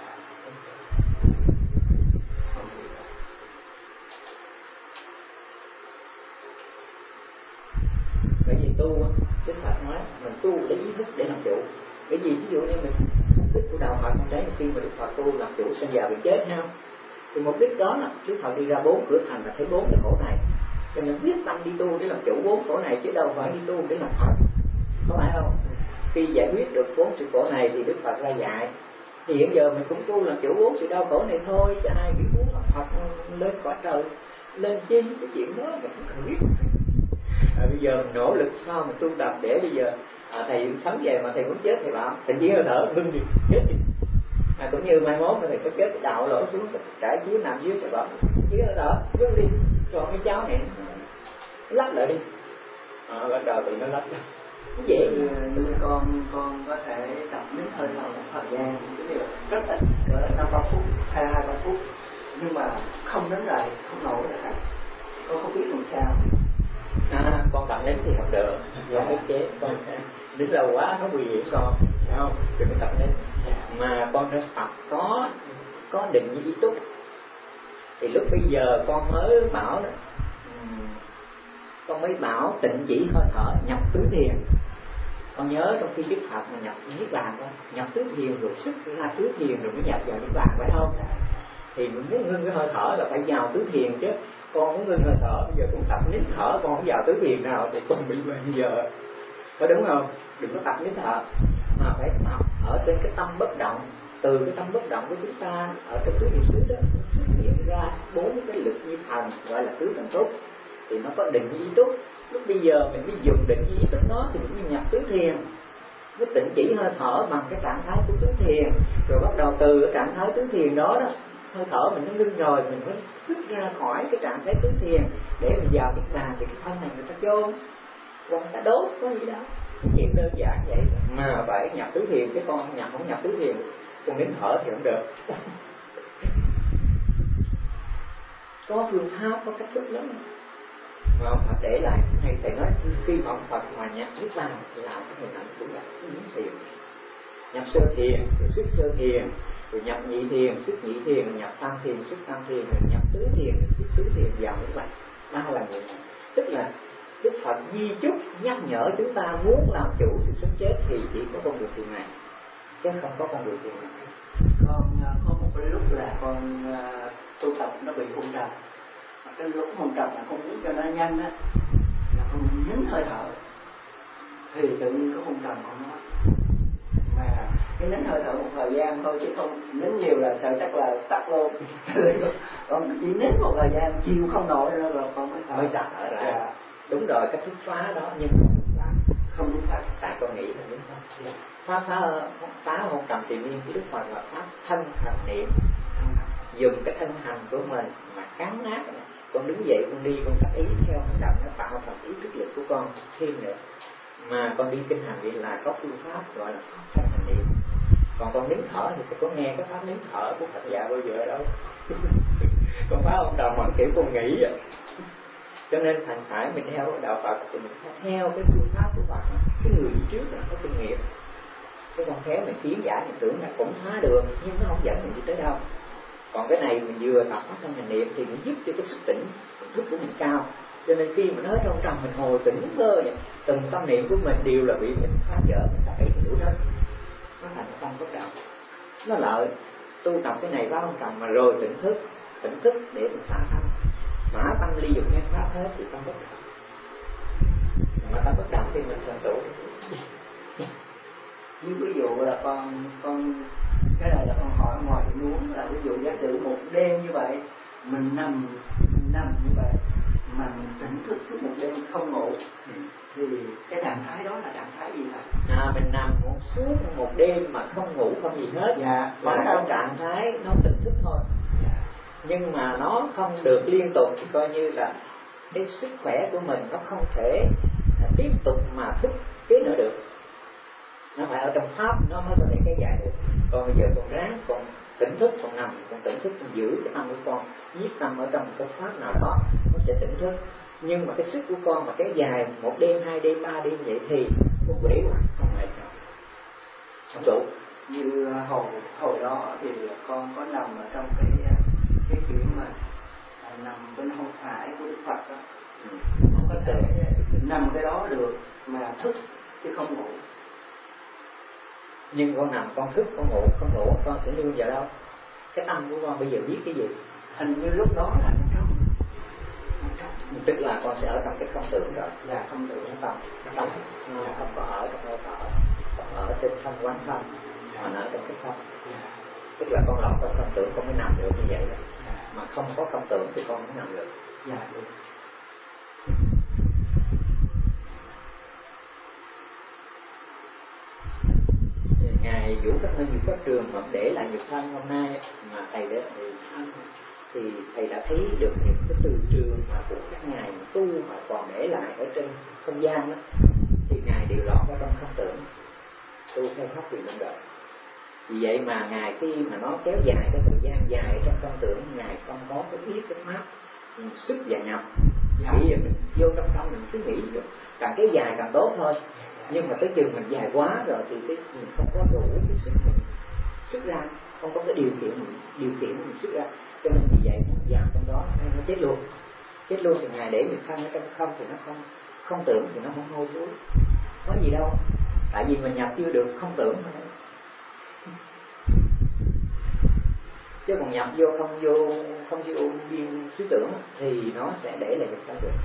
S1: Bởi vì tu, Đức Phật nói mình tu lấy ý thức để làm chủ. Bởi vì ví dụ như mình mục đích của đạo Phật không thấy khi mà Đức Phật tu làm chủ sinh già bệnh chết ha, thì mục đích đó là Đức Phật đi ra 4 cửa thành là thấy 4 cái khổ này, thì mình quyết tâm đi tu để làm chủ 4 khổ này chứ đâu phải đi tu để làm Phật, có phải không? Khi giải quyết được 4 sự khổ này thì Đức Phật ra dạy. Thì hiện giờ mình cũng tu làm chủ 4 sự đau khổ này thôi, chứ ai biết muốn làm Phật lên cõi trời lên chi cái chuyện đó mình không cần biết. Bây giờ mình nỗ lực sao mình tu tập để bây giờ thầy sống về mà thầy muốn chết thầy bảo thầy chỉ hơi thở ngưng đi chết đi. Cũng như mai mốt mà thầy có chết đạo lỗ xuống trải chiếu nằm dưới thầy bảo chỉ hơi thở ngưng đi cho cái cháu này lắp lại đi. Bắt đầu thì nó lắp
S2: dễ như con có thể tập đến hơi thở một thời gian rất ít cỡ 5-3 phút hay 2-3 phút, nhưng mà không đến lại không nổi được thầy. Con không biết làm sao.
S1: Con tập đến thì không được, do ức chế con đến lâu quá nó nguy hiểm con, phải không? Đừng có tập đến. Mà con phải tập có định với ý túc. Thì lúc bây giờ con mới bảo đó, con mới bảo tịnh chỉ hơi thở nhập tứ thiền. Con nhớ trong khi Đức Phật mà nhập niết bàn đó, nhập tứ thiền rồi xuất ra tứ thiền rồi mới nhập vào niết bàn, phải không? Thì mình muốn ngưng cái hơi thở là phải vào tứ thiền chứ. Con muốn ngưng hơi thở bây giờ cũng tập nín thở, con không vào tứ thiền nào thì con bị bây giờ, có đúng không? Đừng có tập nín thở mà phải tập ở trên cái tâm bất động. Từ cái tâm bất động của chúng ta ở trong tứ niệm xứ đó xuất hiện ra 4 cái lực như thần gọi là tứ thần túc, thì nó có định ý túc. Lúc bây giờ mình mới dùng định ý túc đó thì mình mới nhập tứ thiền, mới tỉnh chỉ hơi thở bằng cái trạng thái của tứ thiền, rồi bắt đầu từ cái trạng thái tứ thiền đó đó, hơi thở mình nó ngưng rồi mình mới xuất ra khỏi cái trạng thái tứ thiền để mình vào niết bàn. Thì cái thân này người ta chôn hoặc người ta đốt, có gì đâu, chuyện đơn giản vậy mà phải nhập tứ thiền, chứ con không nhập tứ thiền con nín thở thì không được. Có phương pháp, có cách thức lắm mà ông Phật để lại hay. Thầy nói khi mà ông Phật mà nhập niết bàn làm cái hình ảnh cũng là cái những thiền, nhập sơ thiền rồi xuất sơ thiền, rồi nhập nhị thiền xuất nhị thiền, rồi nhập tam thiền xuất tam thiền, rồi nhập tứ thiền xuất tứ thiền vào niết bàn. 3 lần vậy. Tức là Đức Phật di chúc nhắc nhở chúng ta muốn làm chủ sự sống chết thì chỉ có con đường thiền này, chứ không có con đường thiền này.
S2: Con có một cái lúc là con tu tập nó bị hôn trầm, cái lúc hôn trầm là con muốn cho nó nhanh á, là con nín hơi thở thì tự nhiên có hôn trầm của nó. Mà cái nín hơi thở một thời gian thôi chứ không nín nhiều là sợ chắc là tắt luôn. Con chỉ nín một thời gian chịu không nổi nữa rồi con mới
S1: thở ra. Đúng rồi, cách thức phá đó, nhưng không đúng pháp. Tại con nghĩ là đúng pháp. Phá hôn trầm thì nguyên cái Đức Phật là pháp thân hành niệm, dùng cái thân hành của mình mà cắn nát. Con đứng dậy con đi, con tác ý theo hành động, nó tạo thành ý thức lực của con thêm nữa. Mà con đi kinh hành vậy là có phương pháp gọi là pháp thân hành niệm. Còn con nín thở thì sẽ có nghe cái pháp nín thở của Phật dạy bao giờ đâu. Con phá hôn trầm mà kiểu con nghĩ vậy. Cho nên thành phải mình theo đạo Phật thì mình theo cái phương pháp của Phật. Cái người đi trước là có kinh nghiệm, cái con khéo mình tiến giải mình tưởng là cũng phá được, nhưng nó không dẫn mình đi tới đâu. Còn cái này mình vừa tập pháp thân hành niệm thì nó giúp cho cái sức tỉnh thức của mình cao. Cho nên khi mà nó hết trong trầm mình hồi tỉnh mơ vậy, từng tâm niệm của mình đều là bị mình phá vỡ, mình tập ấy đủ hết, nó thành tâm bất động. Nó lợi tu tập cái này phá không trầm mà rồi tỉnh thức để mình xả tâm ly dục nhân pháp hết thì tâm bất động. Mà tâm bất động thì mình thành tựu.
S2: Như ví dụ là con cái này là con hỏi ngoài tình huống là ví dụ giả sử một đêm như vậy mình nằm như vậy mà mình tỉnh thức suốt một đêm không ngủ thì cái trạng thái đó là trạng thái gì vậy?
S1: Mình nằm suốt một đêm mà không ngủ không gì hết,
S2: dạ,
S1: là trong trạng thái nó tỉnh thức thôi. Dạ. Nhưng mà nó không được liên tục thì coi như là cái sức khỏe của mình nó không thể tiếp tục mà thức tiếp nữa được. Nó phải ở trong pháp nó mới có thể kéo dài được. Còn bây giờ con ráng, con tỉnh thức, con nằm, con tỉnh thức, con giữ cái tâm của con, nhiếp tâm ở trong một cái pháp nào đó, nó sẽ tỉnh thức. Nhưng mà cái sức của con mà kéo dài 1 đêm, 2 đêm, 3 đêm vậy thì con quể quá, không mệt đâu, không đủ.
S2: Như hồi đó thì con có nằm ở trong cái kiểu mà nằm bên hông phải của Đức Phật đó, không có thể nằm cái đó được mà thức chứ không ngủ.
S1: Nhưng con nằm con thức, con ngủ con sẽ lưu vào đâu? Cái tâm của con bây giờ biết cái gì?
S2: Hình như lúc đó là trong
S1: tức là con sẽ ở trong cái không tưởng rồi.
S2: Dạ, không tưởng
S1: tâm không có ở trong hơi thở, không ở trên thân quán thân, mà ở trong cái không. Tức là con lọt vào không tưởng con mới nằm được như vậy đó. Mà không có không tưởng thì con không nằm được.
S2: Dạ được.
S1: Ngài Vũ Cách Minh Vũ Pháp Trường mà để lại nhược thân hôm nay mà thầy đã thì thầy đã thấy được những cái từ trường mà của các ngài tu mà còn để lại ở trên không gian đó, thì ngài đều lọt vào trong không tưởng, tu theo pháp sự năng động. Vì vậy mà ngài khi mà nó kéo dài cái thời gian dài trong không tưởng, ngài không có cái biết cái pháp sức và nhập. Bây giờ mình vô trong tâm mình cứ nghĩ rồi càng kéo dài càng tốt thôi. Nhưng mà tới chừng mình dài quá rồi thì mình không có đủ cái sức ra, không có cái điều kiện mình sức ra, cho nên vì vậy nó giảm trong đó nó chết luôn thì ngài để mình thân ở trong không thì nó không tưởng thì nó không hôi thối, có gì đâu. Tại vì mình nhập chưa được không tưởng thôi. Chứ còn nhập vô không vô biên xứ tưởng thì nó sẽ để lại được được.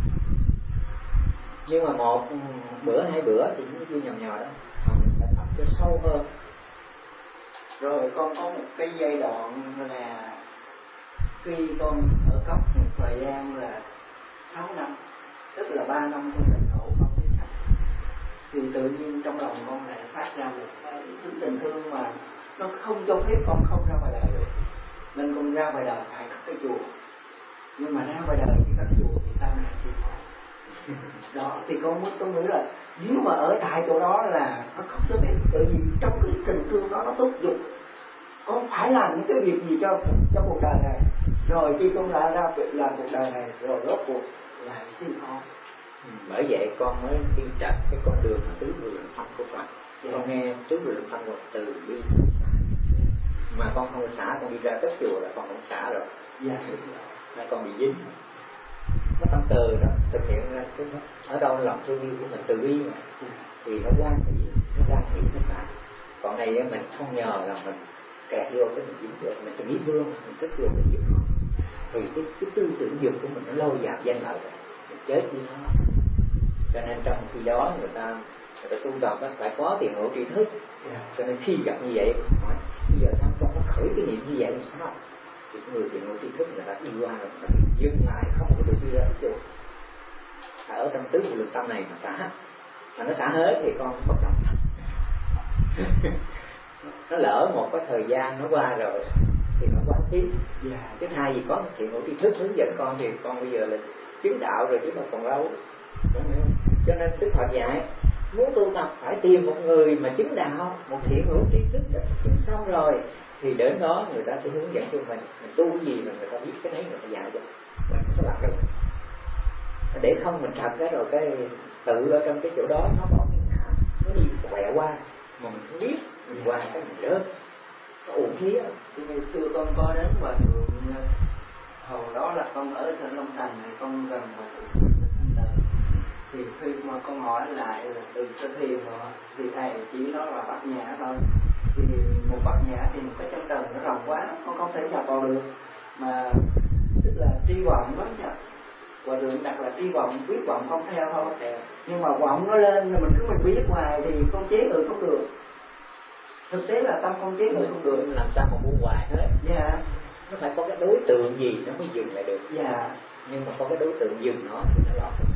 S1: Nhưng mà một bữa hai bữa thì nó chưa nhỏ đó, mà mình phải tập cho sâu hơn.
S2: Rồi con có một cái giai đoạn là khi con ở cấp một thời gian là 6 năm, tức là 3 năm con đền khổ không biết cách, thì tự nhiên trong lòng con lại phát ra một cái tình thương mà nó không cho phép con không ra ngoài đời được, nên con ra ngoài đời phải cất cái chùa. Nhưng mà ra ngoài đời khi cất chùa thì tâm là chịu khổ. Đó thì con mới nghĩ là nếu mà ở tại chỗ đó là nó không cho phép, bởi vì trong cái tình thương đó nó thúc giục con phải làm những cái việc gì cho cuộc đời này. Rồi khi con đã ra việc làm cuộc đời này rồi rốt cuộc lại xin con.
S1: Bởi vậy con mới đi trạch cái con đường tứ vô lượng tâm của Phật. Con nghe tứ vô lượng tâm một từ bi xả, mà con không xả, con đi ra cất chùa là con không xả rồi. Nên con bị dính. Nó tâm từ đó thực hiện ra cái ở đâu lòng thương yêu của mình từ bi mà, thì nó quan nghĩ, nó xả. Còn này mình không nhờ là mình kẹt vô cái mình dính vô, mình chỉ nghĩ thương, mình tức vô mình giúp họ, thì cái tư tưởng dục của mình nó lâu dài danh lợi rồi, mình chết đi nó. Cho nên trong khi đó người ta tu tập phải có tiền ngộ tri thức. Cho nên khi gặp như vậy hỏi bây giờ sao con có khởi cái niệm như vậy làm sao? Thì người tiền ngộ tri thức người ta đi qua rồi người ta dừng lại, không có được đi ra cái chỗ. Ở trong tứ vô lượng tâm này mà xả, mà nó xả hết thì con bất động. Nó lỡ một cái thời gian nó qua rồi thì nó quá tiếp. Chứ thay vì có thiện ngộ tri thức hướng dẫn con thì con bây giờ là chứng đạo rồi chứ mà còn lâu. Cho nên Đức Phật dạy muốn tu tập phải tìm một người mà chứng đạo, một thiện ngộ tri thức đã chứng xong rồi thì đến đó người ta sẽ hướng dẫn cho mình tu cái gì mà người ta biết cái đấy người ta dạy cho mình không có làm được. Để không mình thật cái rồi cái tự ở trong cái chỗ đó nó bỏ cái ngã, nó đi quẹo qua mà mình không biết, mình qua cái mình rớt, nó uổng phí.
S2: Thì ngày xưa con có đến Hòa Thượng, hồi đó là con ở Sơn Long Thành thì con gần Hòa Thượng Thích Thanh Tịnh. Thì khi mà con hỏi lại là từ Sơ Thiền rồi thì thầy chỉ nói là Bát Nhã thôi. Thì một Bát Nhã thì một cái chân trần nó rộng quá, con không thể nhập vào được, mà tức là tri vọng đó nha. Hòa Thượng đặt là tri vọng, biết vọng không theo thôi. Nhưng mà vọng nó lên rồi mình biết ngoài thì con chế ngự không được. Thực tế là tâm không chế ngự không được,
S1: làm sao mà buông hoài hết. Nó phải có cái đối tượng gì nó mới dừng lại được. Nhưng mà có cái đối tượng dừng nó thì nó lọt không.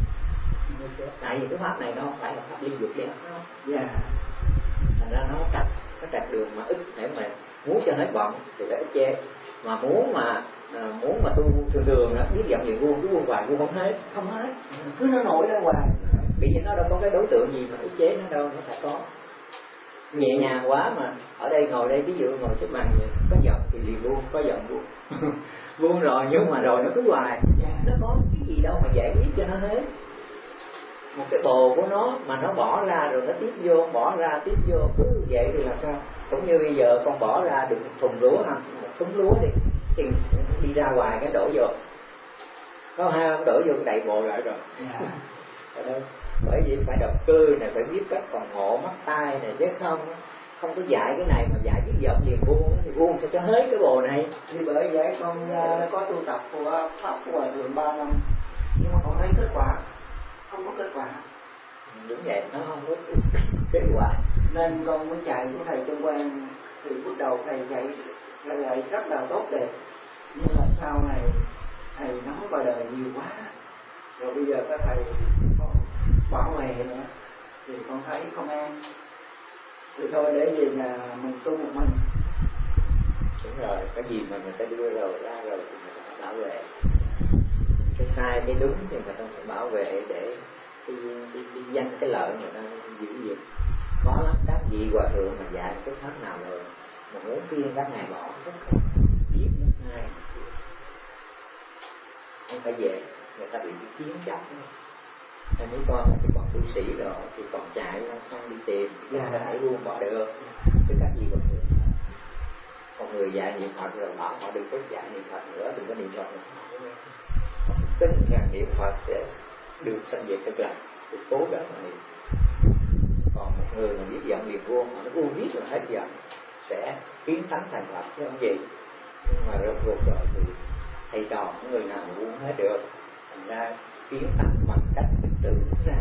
S1: Tại vì cái pháp này nó không phải là pháp liên dục để nó. Thành ra nó trạch đường mà ít để mà muốn cho hết vọng thì phải ít che. Mà muốn mà tu thường đó, biết dặn gì vuông cứ vuông hoài vuông không hết,
S2: cứ nó nổi ra hoài.
S1: Vì vậy nó đâu có cái đối tượng gì mà ức chế nó đâu, nó phải có. Nhẹ nhàng quá mà ở đây ngồi đây ví dụ ngồi xếp bằng có giận thì liền buông, có giận buông. Buông rồi nhưng mà rồi nó cứ hoài, nó có cái gì đâu mà giải quyết cho nó hết. Một cái bồ của nó mà nó bỏ ra rồi nó tiếp vô, bỏ ra tiếp vô cứ vậy thì làm sao? Cũng như bây giờ con bỏ ra được một thùng lúa ha, một thúng lúa thì đi ra ngoài cái đổ vô, có hai không đổ vô đầy bồ lại rồi. Bởi vì phải đầu tư này, phải biết cách phòng hộ mắt tai này, chứ không có dạy cái này mà dạy biết giọng liền buông thì buông sao cho hết cái bồ này.
S2: Thì bởi vậy con có tu tập của pháp của Hòa Thượng 3 năm nhưng mà con thấy kết quả không có kết quả.
S1: Đúng vậy, nó không có kết quả
S2: nên con mới chạy của thầy Trung Quang. Thì bước đầu thầy dạy rất là tốt đẹp, nhưng mà sau này thầy nói vào đời nhiều quá rồi bây giờ các thầy bảo vệ nữa thì con thấy không an, thì thôi để về nhà mình tu một mình.
S1: Đúng rồi, cái gì mà người ta đưa rồi ra rồi thì người ta phải bảo vệ. Cái sai cái đúng thì người ta phải bảo vệ để cái danh cái lợi người ta giữ gìn. Có lắm các vị Hòa Thượng mà dạy cái pháp nào rồi mà muốn khuyên các ngài bỏ rất không biết nó sai. Không phải về người ta bị cái chiến chấp. Hay mấy con là còn tu sĩ rồi thì còn chạy ra sang đi tìm thì người ta hãy buông bỏ được. Chứ các vị Hòa Thượng còn người dạy niệm Phật rồi bảo họ đừng có dạy niệm Phật nữa, đừng có niệm Phật nữa. Họ tin rằng niệm Phật sẽ được sanh về cực lạc, thì cố gắng mà niệm. Còn Còn một người mà biết giận liền vô mà nó u biết là hết giận sẽ kiến tánh thành Phật chứ không gì. Nhưng mà rốt cuộc rồi thì thầy trò người nào mà uống hết được, thành ra kiến tánh bằng cách mình tự ra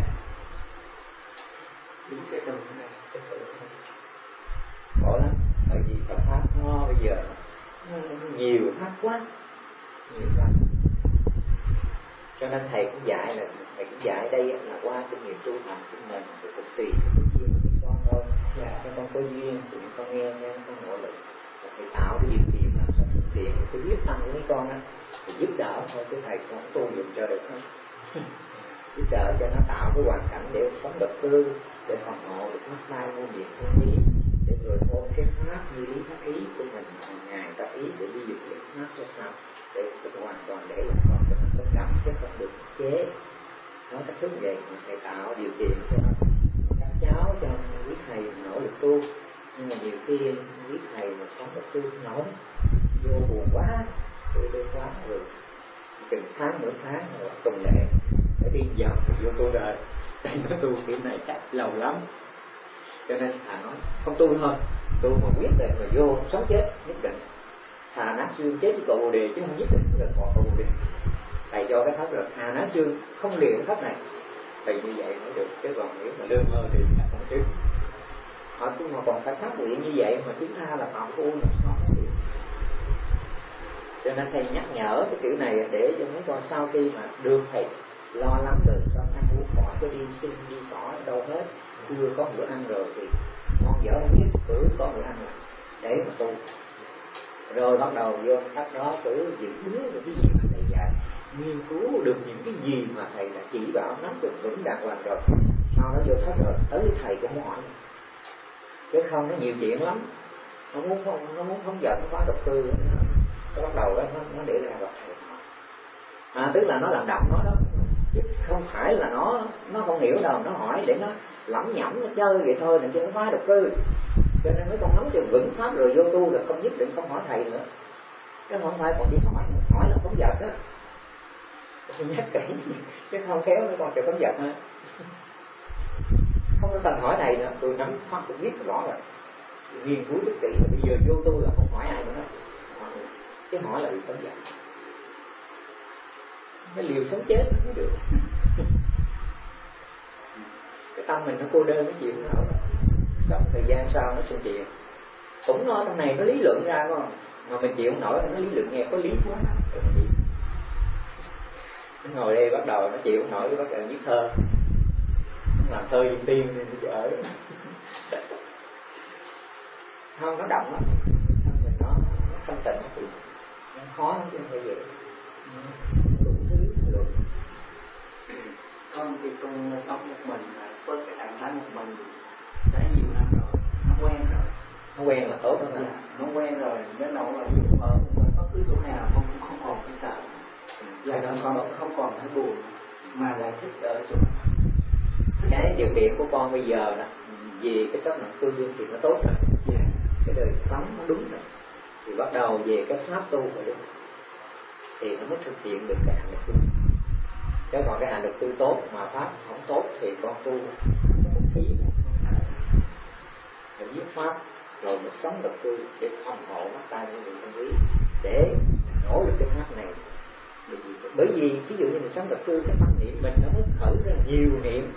S2: đúng cái từ này.
S1: Khổ lắm, bởi vì Phật pháp nó bây giờ nó nhiều pháp quá, nhiều pháp. Cho nên thầy cũng dạy đây là qua kinh nghiệm tu hành của mình, rồi cũng tùy cái duyên của con thôi. Cho con có duyên thì con nghe con nỗ lực, thầy tạo cái điều kiện làm sao thực hiện cái quyết tâm của mấy con á, thì giúp đỡ thôi, cái thầy cũng tu dụng cho được hết. Giúp đỡ cho nó tạo cái hoàn cảnh để sống độc cư, để phòng hộ được mắt tai ngôn miệng thân ý, để rồi ôn cái pháp như lý pháp ý của mình hàng ngày tập ý để đi dục cái pháp cho sao để hoàn toàn để làm con cho mình có cảm chứ không được chế. Nói cách thức vậy mà thầy tạo điều kiện cho các cháu, cho quý thầy nỗ lực tu. Nhưng mà nhiều khi quý thầy mà sống độc cư nổi vô buồn quá, tôi đơn quá rồi từng tháng nửa tháng rồi tuần lễ phải đi dạo vô tu đời. Đây nó tu kiểu này chắc lâu lắm, cho nên thà nói không tu thôi, tu mà quyết định mà vô sống chết nhất định, thà nát xương chết với cội bồ đề chứ không nhất định là cội bồ đề. Thầy cho cái pháp rồi, thà nát xương không liệu cái pháp này, thầy như vậy mới được. Chứ còn nếu mà lơ mơ thì không chứ. Họ cũng mà còn phải phát nguyện như vậy mà chúng ta là phạm phu là sao không được. Cho nên thầy nhắc nhở cái kiểu này để cho mấy con sau khi mà đưa thầy lo lắng đời sống ăn uống khỏi có đi xin đi xỏ đâu hết, chưa có bữa ăn rồi thì con vợ không biết cứ có bữa ăn rồi để mà tu, rồi bắt đầu vô cách đó cứ giữ những cái gì mà thầy dạy, nghiên cứu được những cái gì mà thầy đã chỉ bảo nắm được vững đàng hoàng rồi, sau đó vô thất rồi tới thầy cũng hỏi, chứ không nó nhiều chuyện lắm, nó muốn không giận nó quá độc cư, nó bắt đầu nó để ra gặp thầy. Tức là nó làm động nó đó, chứ không phải là nó không hiểu đâu, nó hỏi để nó lẩm nhẩm nó chơi vậy thôi, đừng cho nó phá độc cư. Cho nên mấy con nắm cho vững pháp rồi vô tu là không nhất định không hỏi thầy nữa, chứ không phải còn chỉ hỏi là không giật á, nhắc kỹ chứ không khéo mấy con sẽ không giật ha. Không có cần hỏi thầy nữa, tôi nắm pháp tôi biết rõ rồi, nghiên cứu rất kỹ, bây giờ vô tu là không hỏi ai nữa đó, chứ hỏi là bị không giật. Cái liều sống chết nó mới được. Cái tâm mình nó cô đơn nó chịu không nổi, xong thời gian sau nó sinh chuyện cũng nó trong này nó lý luận ra không mà mình chịu không nổi, nó lý luận nghe có lý quá rồi mình đi. Nó ngồi đây bắt đầu nó chịu không nổi, bắt đầu viết thơ, nó làm thơ viên tiên nên nó ở không, nó động lắm, mình nó thanh tịnh nó khó lắm chứ không phải vậy, đủ thứ luận.
S2: Con thì con sống một mình với cái trạng thái một mình đã nhiều năm rồi, nó quen rồi.
S1: Nó quen là tốt đó.
S2: Nó quen rồi, nó nấu là ở bất cứ chỗ nào con cũng không còn cái sợ. Và con không còn thấy buồn mà lại thích ở chỗ.
S1: Cái điều kiện của con bây giờ đó, vì cái sắc nặng phương dương thì nó tốt rồi, cái đời sống nó đúng rồi, thì bắt đầu về cái pháp tu rồi đúng, thì nó mới thực hiện được cái hành lực tu. Chứ còn cái hành lực tu tốt mà pháp không tốt thì con tu không có khí, phải viết pháp rồi mới sống độc cư để phòng hộ mắt tai của người thân quý, để nỗ lực cái pháp này. Bởi vì ví dụ như mình sống độc cư, cái tâm niệm mình nó mới khởi ra nhiều niệm,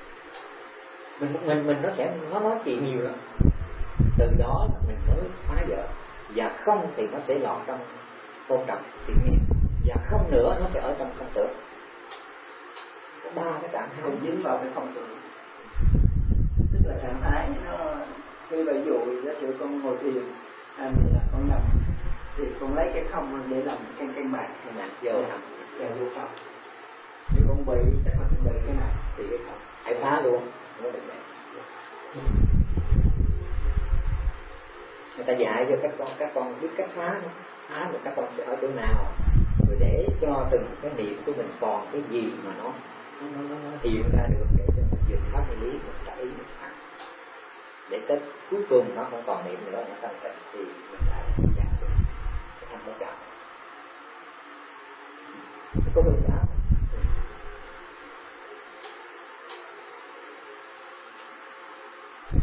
S1: mình nó sẽ nói chuyện nhiều lắm, từ đó là mình mới phá vỡ. Và không thì nó sẽ lọt trong tôn trọng tự nhiên, và không nữa nó sẽ ở trong không tưởng. Có ba cái trạng thái
S2: dính vào cái không tưởng, tức là trạng thái nó như ví dụ giả sử con ngồi thiền hay là con nằm thì con lấy cái không để làm căn bản hay là vô không, thì con bị chắc là con bị cái này thì cái không
S1: hãy phá luôn, nó được vậy. Người ta dạy cho các con biết cách phá rồi các con sẽ ở chỗ nào, rồi để cho từng cái niệm của mình còn cái gì mà nó hiện ra được, để cho mình dùng pháp lý mình trải mình phá, để tới cuối cùng nó không còn niệm nữa, nó thanh tịnh thì mình lại đạt được cái thanh bất đạo. Có phương pháp.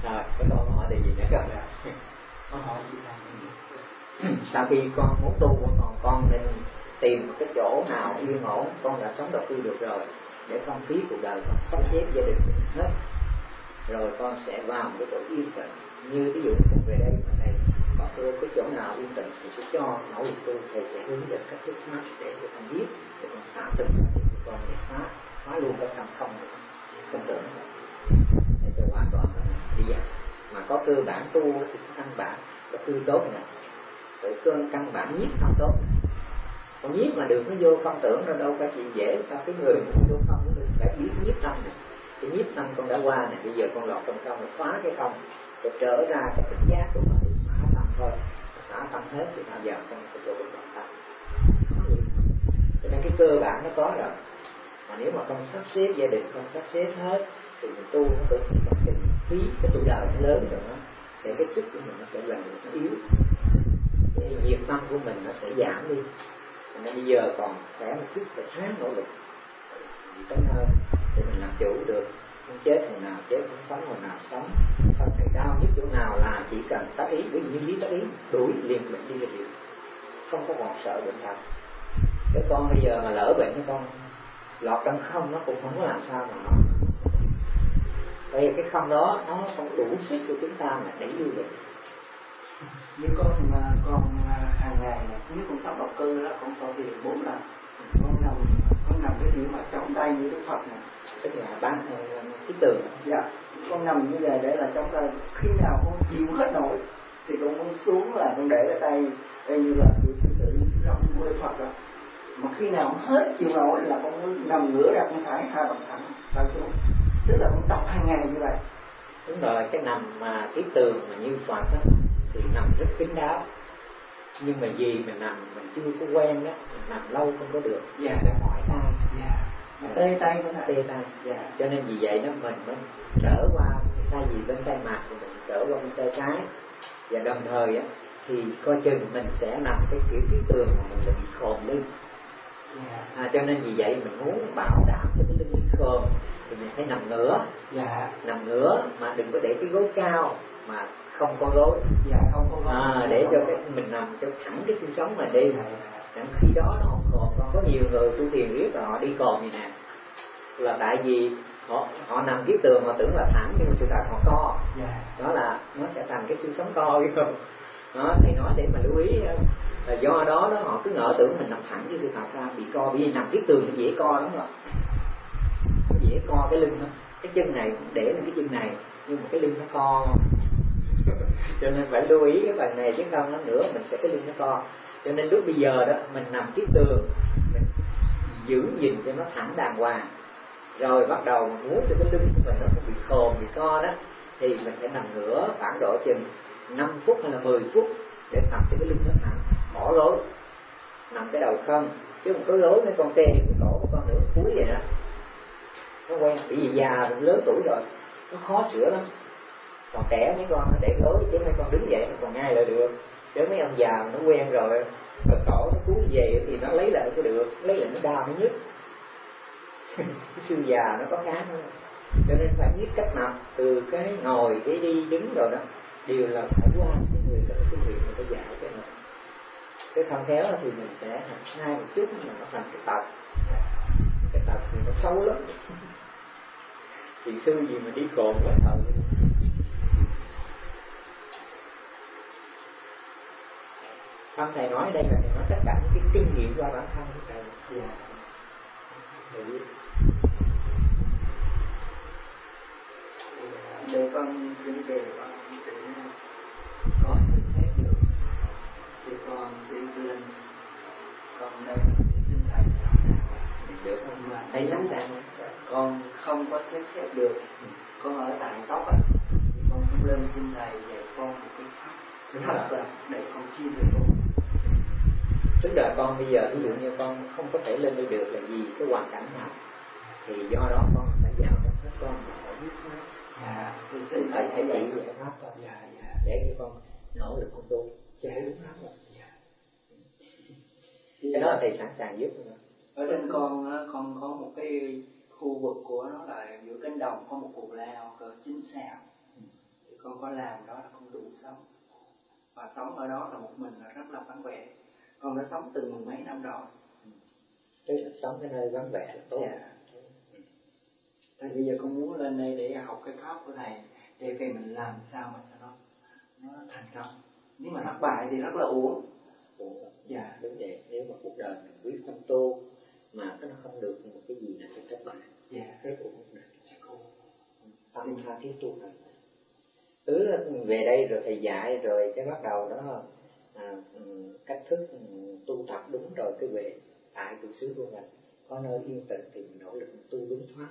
S1: Rồi, cái con hỏi là gì nữa cơ?
S2: Con hỏi chị là
S1: sau khi con muốn tu, con nên tìm một cái chỗ nào yên ổn, con đã sống đầu tư được rồi, để không phí cuộc đời con sắp xếp gia đình hết, rồi con sẽ vào một cái chỗ yên tĩnh. Như ví dụ con về đây mà thầy có cái chỗ nào yên tĩnh thì sẽ cho nỗ lực tu, thầy sẽ hướng dẫn cách thức pháp để cho con biết, để con xả từng cái của con để phá luôn cái tham không tưởng để cho hoàn toàn là đi vào. Mà có cơ bản tu thì căn bản là tư tốt nè, rồi căn bản nhiếp tâm tốt. Còn nhiếp mà được nó vô không tưởng rồi đâu phải chuyện dễ. Sao cái người vô không nó được phải biết nhiếp tâm này. Cái nhiếp tâm con đã qua này, bây giờ con lọt trong không, phá cái không, rồi trở ra cái tỉnh giác của nó, xả tâm thôi, xả tâm hết thì bao giờ con có chỗ được tâm. Cho nên cái cơ bản nó có rồi. Mà nếu mà con sắp xếp gia đình, con sắp xếp hết thì mình tu nó cũng chỉ bằng tình phí, cái tuổi đời nó lớn rồi nó sẽ, cái sức của mình nó sẽ dần nó yếu, cái nhiệt tâm của mình nó sẽ giảm đi. Cho nên bây giờ còn khỏe một chút phải ráng nỗ lực tốt hơn để mình làm chủ được. Không chết hồi nào chết, không sống hồi nào sống. Thân này đau nhất chỗ nào là chỉ cần tác ý, ví dụ như lý tác ý đuổi liền bệnh đi là điều, không có còn sợ bệnh tật. Cái con bây giờ mà lỡ bệnh cái con lọt trong không, nó cũng không có làm sao mà nó. Bởi vì cái không đó nó không đủ sức của chúng ta mà đẩy lui được.
S2: Như con hàng ngày này, nếu con sống độc cư đó, con có tiền 4 lần. Con nằm cái điểm mà trong tay như Đức Phật này,
S1: tức là bán cái tường.
S2: dạ, con nằm như vậy để là trong tay. Khi nào con chịu hết nổi thì con muốn xuống là con để cái tay đây như là của sư tử trong với Phật đó. Mà khi nào hết chịu nổi là con muốn nằm ngửa ra, con sải hai bàn thẳng vào xuống. Tức là con tập hàng ngày như vậy.
S1: Đúng rồi, cái nằm mà cái tường mà như Phật đó, thì nằm rất kín đáo. Nhưng mà vì mình nằm mình chưa có quen đó, mình nằm lâu không có được, sẽ mỏi tay,
S2: tê tay nữa,
S1: tê tay. Cho nên vì vậy đó mình mới trở qua, thay vì bên tay mặt thì mình trở qua bên tay trái. Và đồng thời á thì coi chừng mình sẽ nằm cái kiểu cái tường mà mình bị khom lưng. Cho nên vì vậy mình muốn bảo đảm cho cái lưng khom thì mình phải nằm ngửa. Nằm ngửa mà đừng có để cái gối cao mà không có gối. Để cho cái mình nằm cho thẳng cái xương sống này đi. Khi đó nó không khom. Còn có nhiều người tu thiền riết là họ đi khom vậy nè, là tại vì họ nằm cái tường mà tưởng là thẳng nhưng mà sự thật họ co. Đó là nó sẽ thành cái xương sống co, biết không? Đó, thầy nói để mà lưu ý là do đó họ cứ ngỡ tưởng mình nằm thẳng chứ sự thật ra bị co, bởi vì nằm cái tường nó dễ co lắm rồi, nó dễ co cái lưng đó. Cái chân này để lên cái chân này nhưng mà cái lưng nó co cho nên phải lưu ý cái phần này chứ không nó nữa mình sẽ cái lưng nó co. Cho nên lúc bây giờ đó mình nằm cái tường, mình giữ gìn cho nó thẳng đàng hoàng, rồi bắt đầu mình muốn cho cái lưng của mình nó không bị khom bị co đó thì mình phải nằm ngửa khoảng độ chừng 5 phút hay là 10 phút để tập cho cái lưng nó thẳng, bỏ gối, nằm cái đầu không, chứ một cái gối mấy con tê cái cổ của con nữa cuối vậy đó, nó quen, bởi vì già lớn tuổi rồi nó khó sửa lắm. Còn trẻ mấy con nó để gối chứ mấy con đứng dậy nó còn ngay lại được, chứ mấy ông già nó quen rồi cái cổ nó cúi về thì nó lấy lại có được, lấy lại nó đau nó nhức cái xương già nó có khá hơn. Cho nên phải biết cách nằm, từ cái ngồi cái đi đứng rồi đó đều là phải qua cái người có cái kinh nghiệm người ta dạy cho mình. Cái không khéo thì mình sẽ học sai một chút mà nó thành cái tật. Cái tật thì nó xấu lắm. Thì sư gì mà đi cồn quá thời. Không, thầy nói ở đây là thầy nói tất cả những cái kinh nghiệm qua bản thân của thầy.
S2: Để con xin về con để có thể xét được thì con đi lên con đây xin thầy
S1: được không mà thầy sẵn sàng
S2: con không có xét được, con ở tại tóc á thì con không lên xin thầy dạy con một cái pháp thật là để con chia được con.
S1: Tức là con bây giờ ví dụ như con không có thể lên đây được là vì cái hoàn cảnh nào thì do đó con phải vào trong hết con phải biết pháp.
S2: Thì xin thầy
S1: phải
S2: dạy
S1: chỉ pháp thôi. Để cho con nỗ lực con tu cho đúng pháp rồi. Cái đó thầy sẵn sàng giúp nữa.
S2: Ở trên con có một cái khu vực của nó là giữa cánh đồng có một cù lao cỡ 9 sào. Thì con có làm đó là con đủ sống. Và sống ở đó là một mình là rất là vắng vẻ. Con đã sống từ mười mấy năm rồi.
S1: Tức là sống cái nơi vắng vẻ là tốt.
S2: Thì bây giờ con muốn lên đây để học cái pháp của thầy, để về mình làm sao mà cho nó thành công. Nếu mà thất bại thì rất là uổng.
S1: Dạ đúng vậy. Nếu mà cuộc đời mình quyết tâm tu mà nó không được một cái gì là sẽ thất bại. Rất uổng. Tâm tha thiết tu hành. Cứ về đây rồi thầy dạy rồi cái bắt đầu đó cách thức tu tập đúng rồi cứ về tại tự xứ của mình có nơi yên tĩnh thì mình nỗ lực tu đúng pháp.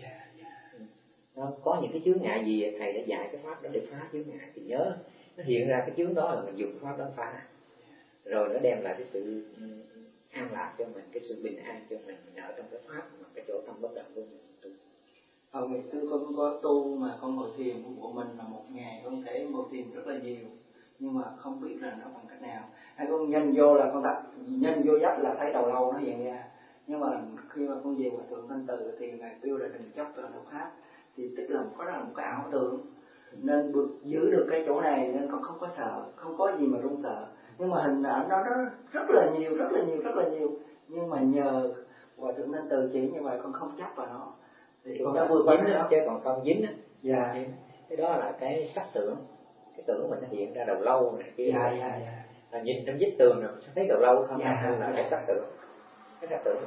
S1: Nó có những cái chướng ngại gì thầy đã dạy cái pháp đó để phá chướng ngại thì nhớ nó hiện ra cái chướng đó là mình dùng pháp đó phá, rồi nó đem lại cái sự an lạc cho mình, cái sự bình an cho mình ở trong cái pháp mà cái chỗ tâm bất động của mình tu.
S2: Ngày xưa con có tu mà con ngồi thiền của mình là một ngày con thể ngồi thiền rất là nhiều, nhưng mà không biết là nó bằng cách nào. Hay con nhân vô là con tập nhân vô dắt là thấy đầu lâu nó hiện ra, nhưng mà khi mà con về hòa thượng Thanh Từ thì ngài kêu là đừng chấp vào đạo pháp, thì tức là có một cái ảo tưởng nên giữ được cái chỗ này nên con không có sợ, không có gì mà run sợ. Nhưng mà hình ảnh đó rất là nhiều, nhưng mà nhờ hòa thượng Thanh Từ chỉ như vậy con không chấp vào nó. Thì con đã vượt qua nó
S1: chứ còn không dính á.
S2: Dạ.
S1: Cái đó là cái sắc tưởng, cái tưởng mình nó hiện ra đầu lâu này kia. Là nhìn trong vết tường rồi thấy đầu lâu không? Là cái sắc tưởng. Cái sắc tưởng.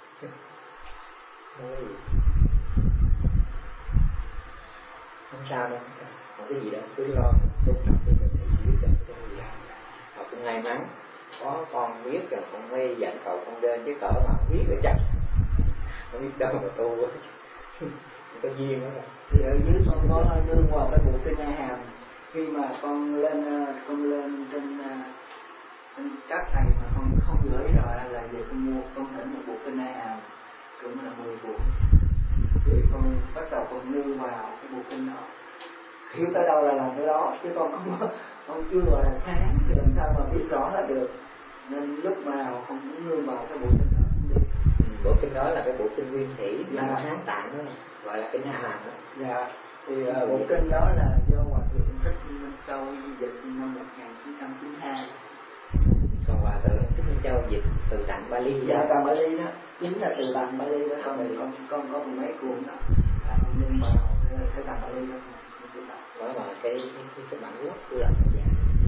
S1: Không sao đâu, không có gì đâu, cứ lo tu tập thì mình sẽ biết được cái gì. Họ cũng may mắn có con biết rồi con mê dạy cậu con lên chứ cỡ mà không biết rồi chắc không biết đâu mà tu. Có duyên đó rồi.
S2: Thì ở dưới con có nương vào cái bộ kinh A Hàm. Khi mà con lên trên các thầy mà con không gửi rồi là về con mua, con thỉnh một bộ kinh A Hàm cũng là 10 bộ. Thì con bắt đầu con nương vào cái bộ kinh đó, hiểu tới đâu là làm tới đó, chứ con chưa gọi là sáng thì làm sao mà biết rõ là được. Nên lúc nào con cũng nương vào cái bộ kinh đó cũng được.
S1: Bộ kinh đó là cái bộ kinh nguyên thủy là Hán Tạng đó, gọi là kinh A Hàm đó.
S2: Dạ. Thì bộ kinh đó là do hòa thượng Thích Minh Châu dịch năm 1992.
S1: Còn hòa thượng Thích Minh Châu dịch từ tạng Bali.
S2: Dạ, tạng Bali đó, chính là từ tạng Bali đó. Con có mấy cuốn đó là con nương vào cái tạng Bali đó.
S1: Đó là cái bản gốc của là dạ.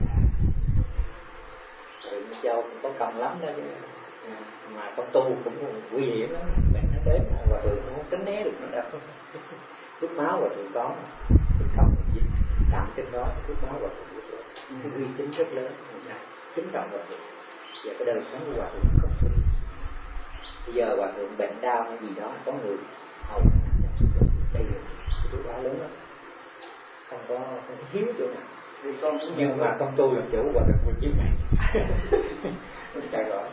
S1: Rồi Minh Châu cũng có công lắm đó chứ. Mà con tu cũng nguy hiểm lắm, bệnh nó đến hòa thượng cũng không tránh né được nó đâu. Thuốc máu hòa thượng có, thuốc không thì gì tạm trên đó thuốc máu hòa thượng cái uy tín rất lớn, kính trọng hòa thượng. Và cái đời sống của hòa thượng không free. Bây giờ hòa thượng bệnh đau hay gì đó có người hầu đây là cái thuốc báo lớn lắm, không thiếu chỗ nào. Nhưng mà không tu làm chủ hòa thượng một chiếc này chạy rõ.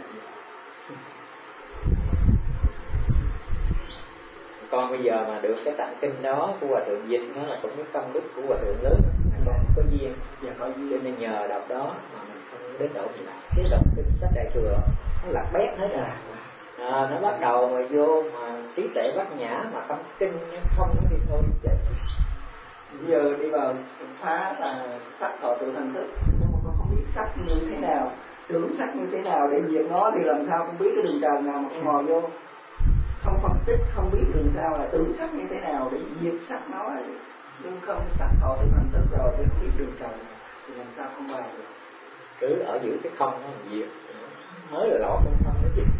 S1: Con bây giờ mà được cái tạng kinh đó của hòa thượng dịch, nó là cũng cái công đức của hòa thượng lớn, con có duyên, cho nên nhờ đọc đó mà mình không đến độ gì lại. Cái đọc kinh sách Đại Thừa nó lạc bét hết rồi. Nó bắt đầu mà vô mà trí tuệ bát nhã mà không kinh không có đi thôi chạy.
S2: Giờ đi vào phá là sắc thọ tự thành thức, nhưng mà con không biết sắc như thế nào, tưởng sắc như thế nào để diệt nó, thì làm sao không biết cái đường trần nào mà con ngồi vô không phân tích, không biết đường sao là tưởng sắc như thế nào để diệt sắc nó. Nhưng không sắc thọ tự thành thức rồi thì không biết đường trần thì làm sao không vào được.
S1: Cứ ở giữa cái không nó làm diệt, mới là lọ không nữa chứ.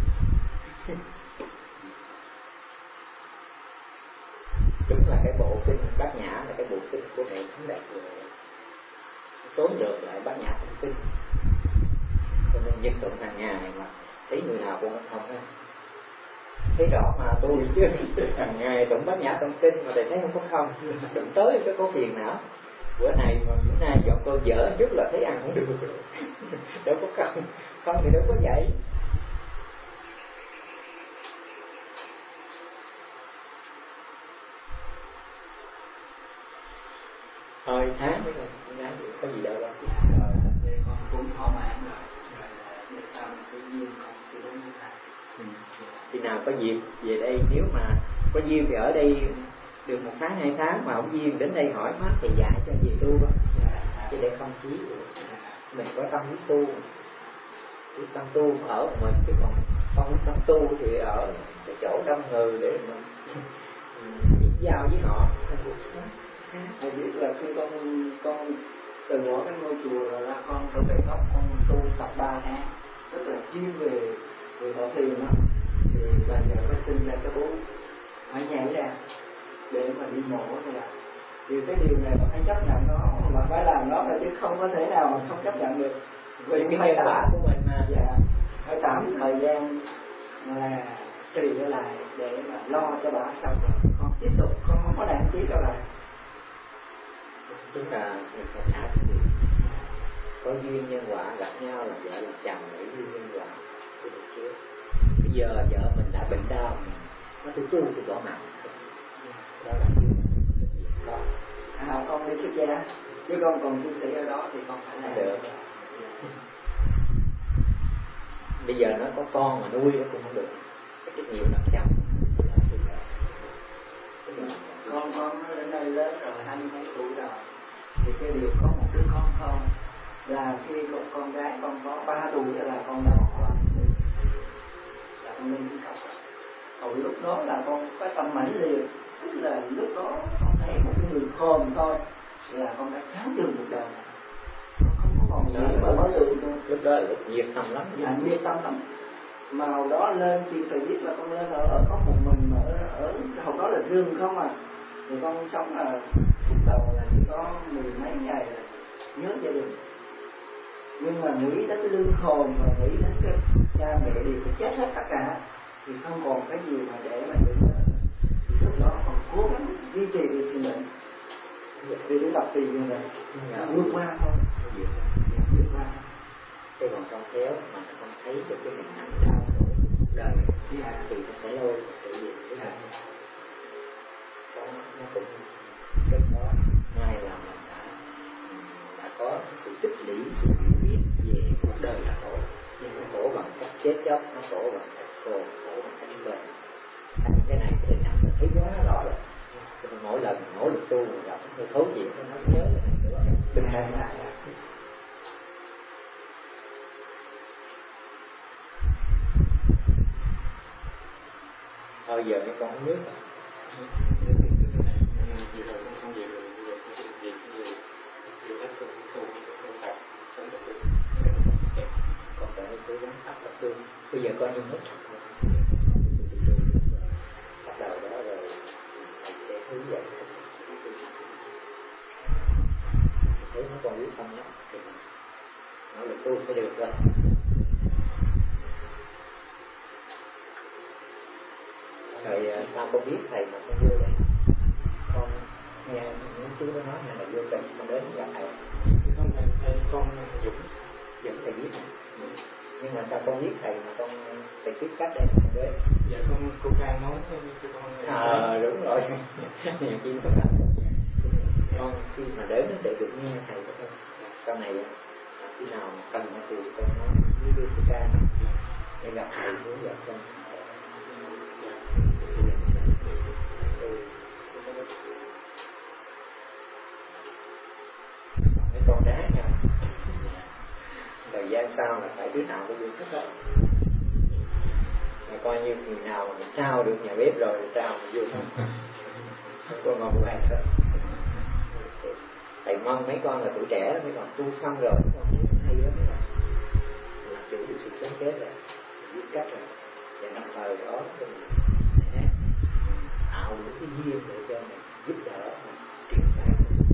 S1: Đúng là cái bộ kinh Bát Nhã là cái bộ kinh của Ngài Thánh Đại Thừa, tốn được lại Bát Nhã thông kinh, cho nên dân tụng hàng ngày mà thấy người nào cũng không ha, thấy rõ mà tôi chứ hàng ngày tụng Bát Nhã thông kinh mà thầy thấy không có không, đụng tới cái có phiền não. Bữa nay dọn cơm dở chút là thấy ăn không được rồi. Đâu có không thì đâu có vậy. Thôi tháng nữa rồi, có gì đâu đâu.
S2: Rồi con cũng thỏa mãn rồi, để sao mình tự nhiên con thì đến như thế.
S1: Khi nào có dịp về đây, nếu mà có duyên thì ở đây được 1 tháng 2 tháng mà ông duyên đến đây hỏi pháp thì dạy cho về tu đó, chứ để không chí được. Mình có tâm biết tu, cái tâm tu ở mình, chứ còn không tâm tu thì ở cái chỗ đông người để mình giao với họ.
S2: Thầy biết là khi con từ bỏ cái ngôi chùa rồi ra, con trở về gốc con tu tập 3 tháng, tức là chuyên về tỏ thiền đó, thì bà vợ mới sinh ra cái bố phải nhảy ra để mà đi mổ. Thì cái điều này mà phải chấp nhận nó, mà phải làm nó, là chứ không có thể nào mà không chấp nhận được.
S1: Vì cái nhân quả của mình mà.
S2: Dạ, phải tạm thời gian là trì trở lại để mà lo cho bà xong rồi con tiếp tục, con không có đàn chí đâu lại.
S1: Chúng ta mình phải thả cái gì có duyên nhân quả gặp nhau là vợ làm chồng, để duyên nhân quả thì được chưa. Bây giờ vợ mình đã bệnh đau, nó tu thì bỏ mặt, đó là chuyện con.
S2: Con đi xuất gia, chứ con còn tu sĩ ở đó thì con phải làm
S1: được. Bây giờ nó có con mà nuôi nó cũng không được, cái trách nhiệm làm chồng.
S2: Con nó đến đây lớn rồi, 20 mấy tuổi rồi, thì cái điều có một đứa con không là khi con gái con có 3 tuổi là con đã bỏ là con lên đi học. Hồi lúc đó là con có tâm mãnh liệt, tức là lúc đó con thấy một cái người khôn thôi là con đã kháng trừ cuộc đời này, con không có còn nghĩ mà mở tượng nữa.
S1: Lúc đó là nhiệt tâm lắm.
S2: Dạ, nhiệt tâm lắm. Mà hồi đó lên thì phải biết là con lên ở có một mình, mà ở hồi đó là rừng không à, thì con sống là lúc đầu là chỉ có 10 mấy ngày là nhớ gia đình, nhưng mà nghĩ đến cái lương hồn và nghĩ đến cái cha mẹ đều phải chết hết tất cả, thì không còn cái gì mà để mà được. Thì lúc đó còn cố gắng duy trì được thiền định, vì để tập tiền như vậy vượt qua thôi, vượt qua.
S1: Cái còn con kéo mà con thấy được cái hình ảnh đau khổ đời thì nó sẽ lôi tự nhiên cái nó cũng rất đó. Hai là mình đã có sự tích lũy, sự hiểu biết về cuộc đời là khổ. Nó khổ bằng cách chết chóc, nó khổ bằng cách khổ bằng cách bệnh. Cái này cái hình ảnh mình thấy quá rõ rồi. Mỗi lần nỗ lực tu mình gặp cái thấu chuyện nó nhớ cái này nữa. Bình an lại. Thôi giờ mấy con uống nước rồi. Con phải cố gắng tập trung. Bây giờ con đi hết bắt đầu đó rồi thầy sẽ hướng dẫn. Thấy nó còn quyết tâm lắm thì nó là tu phải được rồi. Rồi sao con biết thầy mà con vô đây? Con nghe những chú nó nói là vô tình con đến gặp thầy.
S3: Không, thầy con
S1: Dũng thầy biết này. Nhưng mà sao con biết thầy mà con thầy biết cách đây mà con đến?
S3: Dạ con cô Khang nói cho con.
S1: Đúng rồi. Nhiều khi nó thật. Con khi mà đến để được nghe thầy của con. Sau này khi nào mà cần thì con nói với cô Khang để gặp thầy hướng dẫn con. Mấy con đá nha. Thời gian sau là phải đứa nào cũng được hết đó. Mà coi như người nào mà mình trao được nhà bếp rồi thì trao mình vô không. Không có ngon hoài hết. Thầy mong mấy con là tuổi trẻ, mấy con tu xong rồi mấy con thấy hay lắm mấy con. Làm chủ được sự sống chết rồi, biết cách rồi. Và đồng thời đó thì mình sẽ tạo những cái duyên để cho mình giúp đỡ mình triển khai.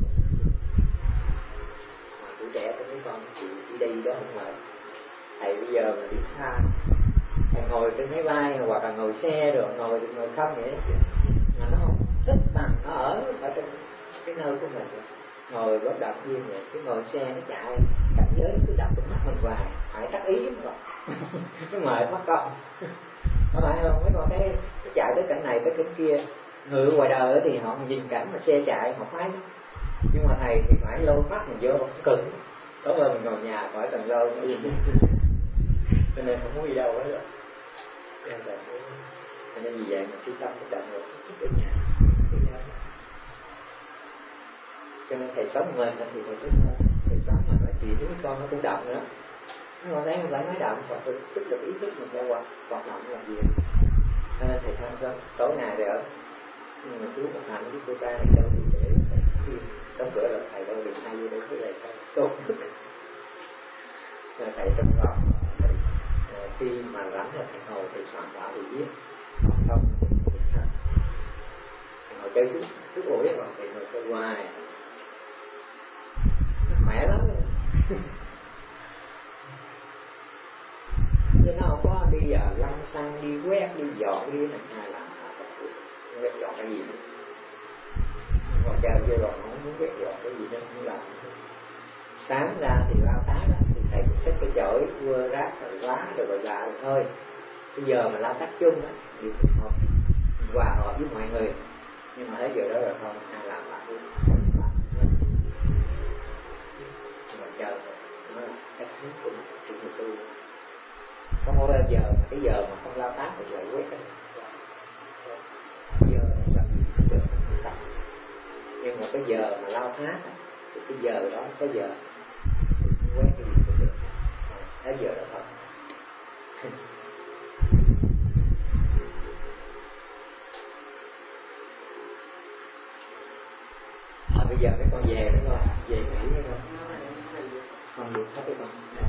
S1: Mà tuổi trẻ của mấy con thì đi đây đó không phải. Thầy bây giờ mà đi xa, thầy ngồi trên máy bay hoặc là ngồi xe rồi ngồi không vậy đó. Mà nó không thích bằng nó ở trong cái nơi của mình. Ngồi bất động nhiên vậy, cái ngồi xe nó chạy, cảnh giới nó cứ đập vào mắt mình hoài, phải đắc ý lắm rồi. Nó mệt mất công. Có phải không? Mấy con thấy nó chạy tới cảnh này tới cảnh kia. Người ở ngoài đời thì họ nhìn cảnh mà xe chạy họ khoái lắm. Nhưng mà thầy thì phải lôi mắt mình vô cực. Đó là mình ngồi nhà khỏi cần lâu nó yên. Cho nên không muốn đi đâu hết rồi. Cho nên vì vậy mà chú tâm cái động rồi chút ở nhà. Cho nên thầy sống mình thì thầy thích hơn. Thầy sống mà nói chuyện với con nó cũng động nữa. Nhưng mà thấy không phải nói động, còn phải tích cực ý thức mình ra hoạt động làm gì. Cho nên thầy tham sống tối ngày rồi ở. Nhưng mà chú một hạnh với cô ta này đâu thì để đóng cửa là thầy đâu đừng hay vô đây thấy thầy tốt nhất. Thầy trong lòng khi mà rảnh là thầy ngồi thầy soạn thảo thì viết không ngồi chơi suốt buổi rồi thầy ngồi chơi hoài khỏe lắm chứ nó không có đi lăn xăng đi quét đi dọn đi này ai làm không biết dọn cái gì nữa. Ngoài trời chưa rồi không muốn biết dọn cái gì nên không làm. Sáng ra thì lao tá đó thì thầy cũng xách cái chổi quơ rác rồi lá rồi bà gà rồi thôi. Bây giờ mà lao tác chung á thì hợp hòa hợp với mọi người, nhưng mà tới giờ đó rồi không ai làm lại mà chờ nó là cái sống của người tu. Không có bao giờ mà cái giờ mà không lao tác thì lại quét cái giờ là làm gì giờ không tập, nhưng mà cái giờ mà lao tác thì cái giờ đó có giờ quét cái gì cũng được, tới giờ đó thôi. Bây giờ mấy con về đúng không? Về nghỉ hay không? Không được hết cái con.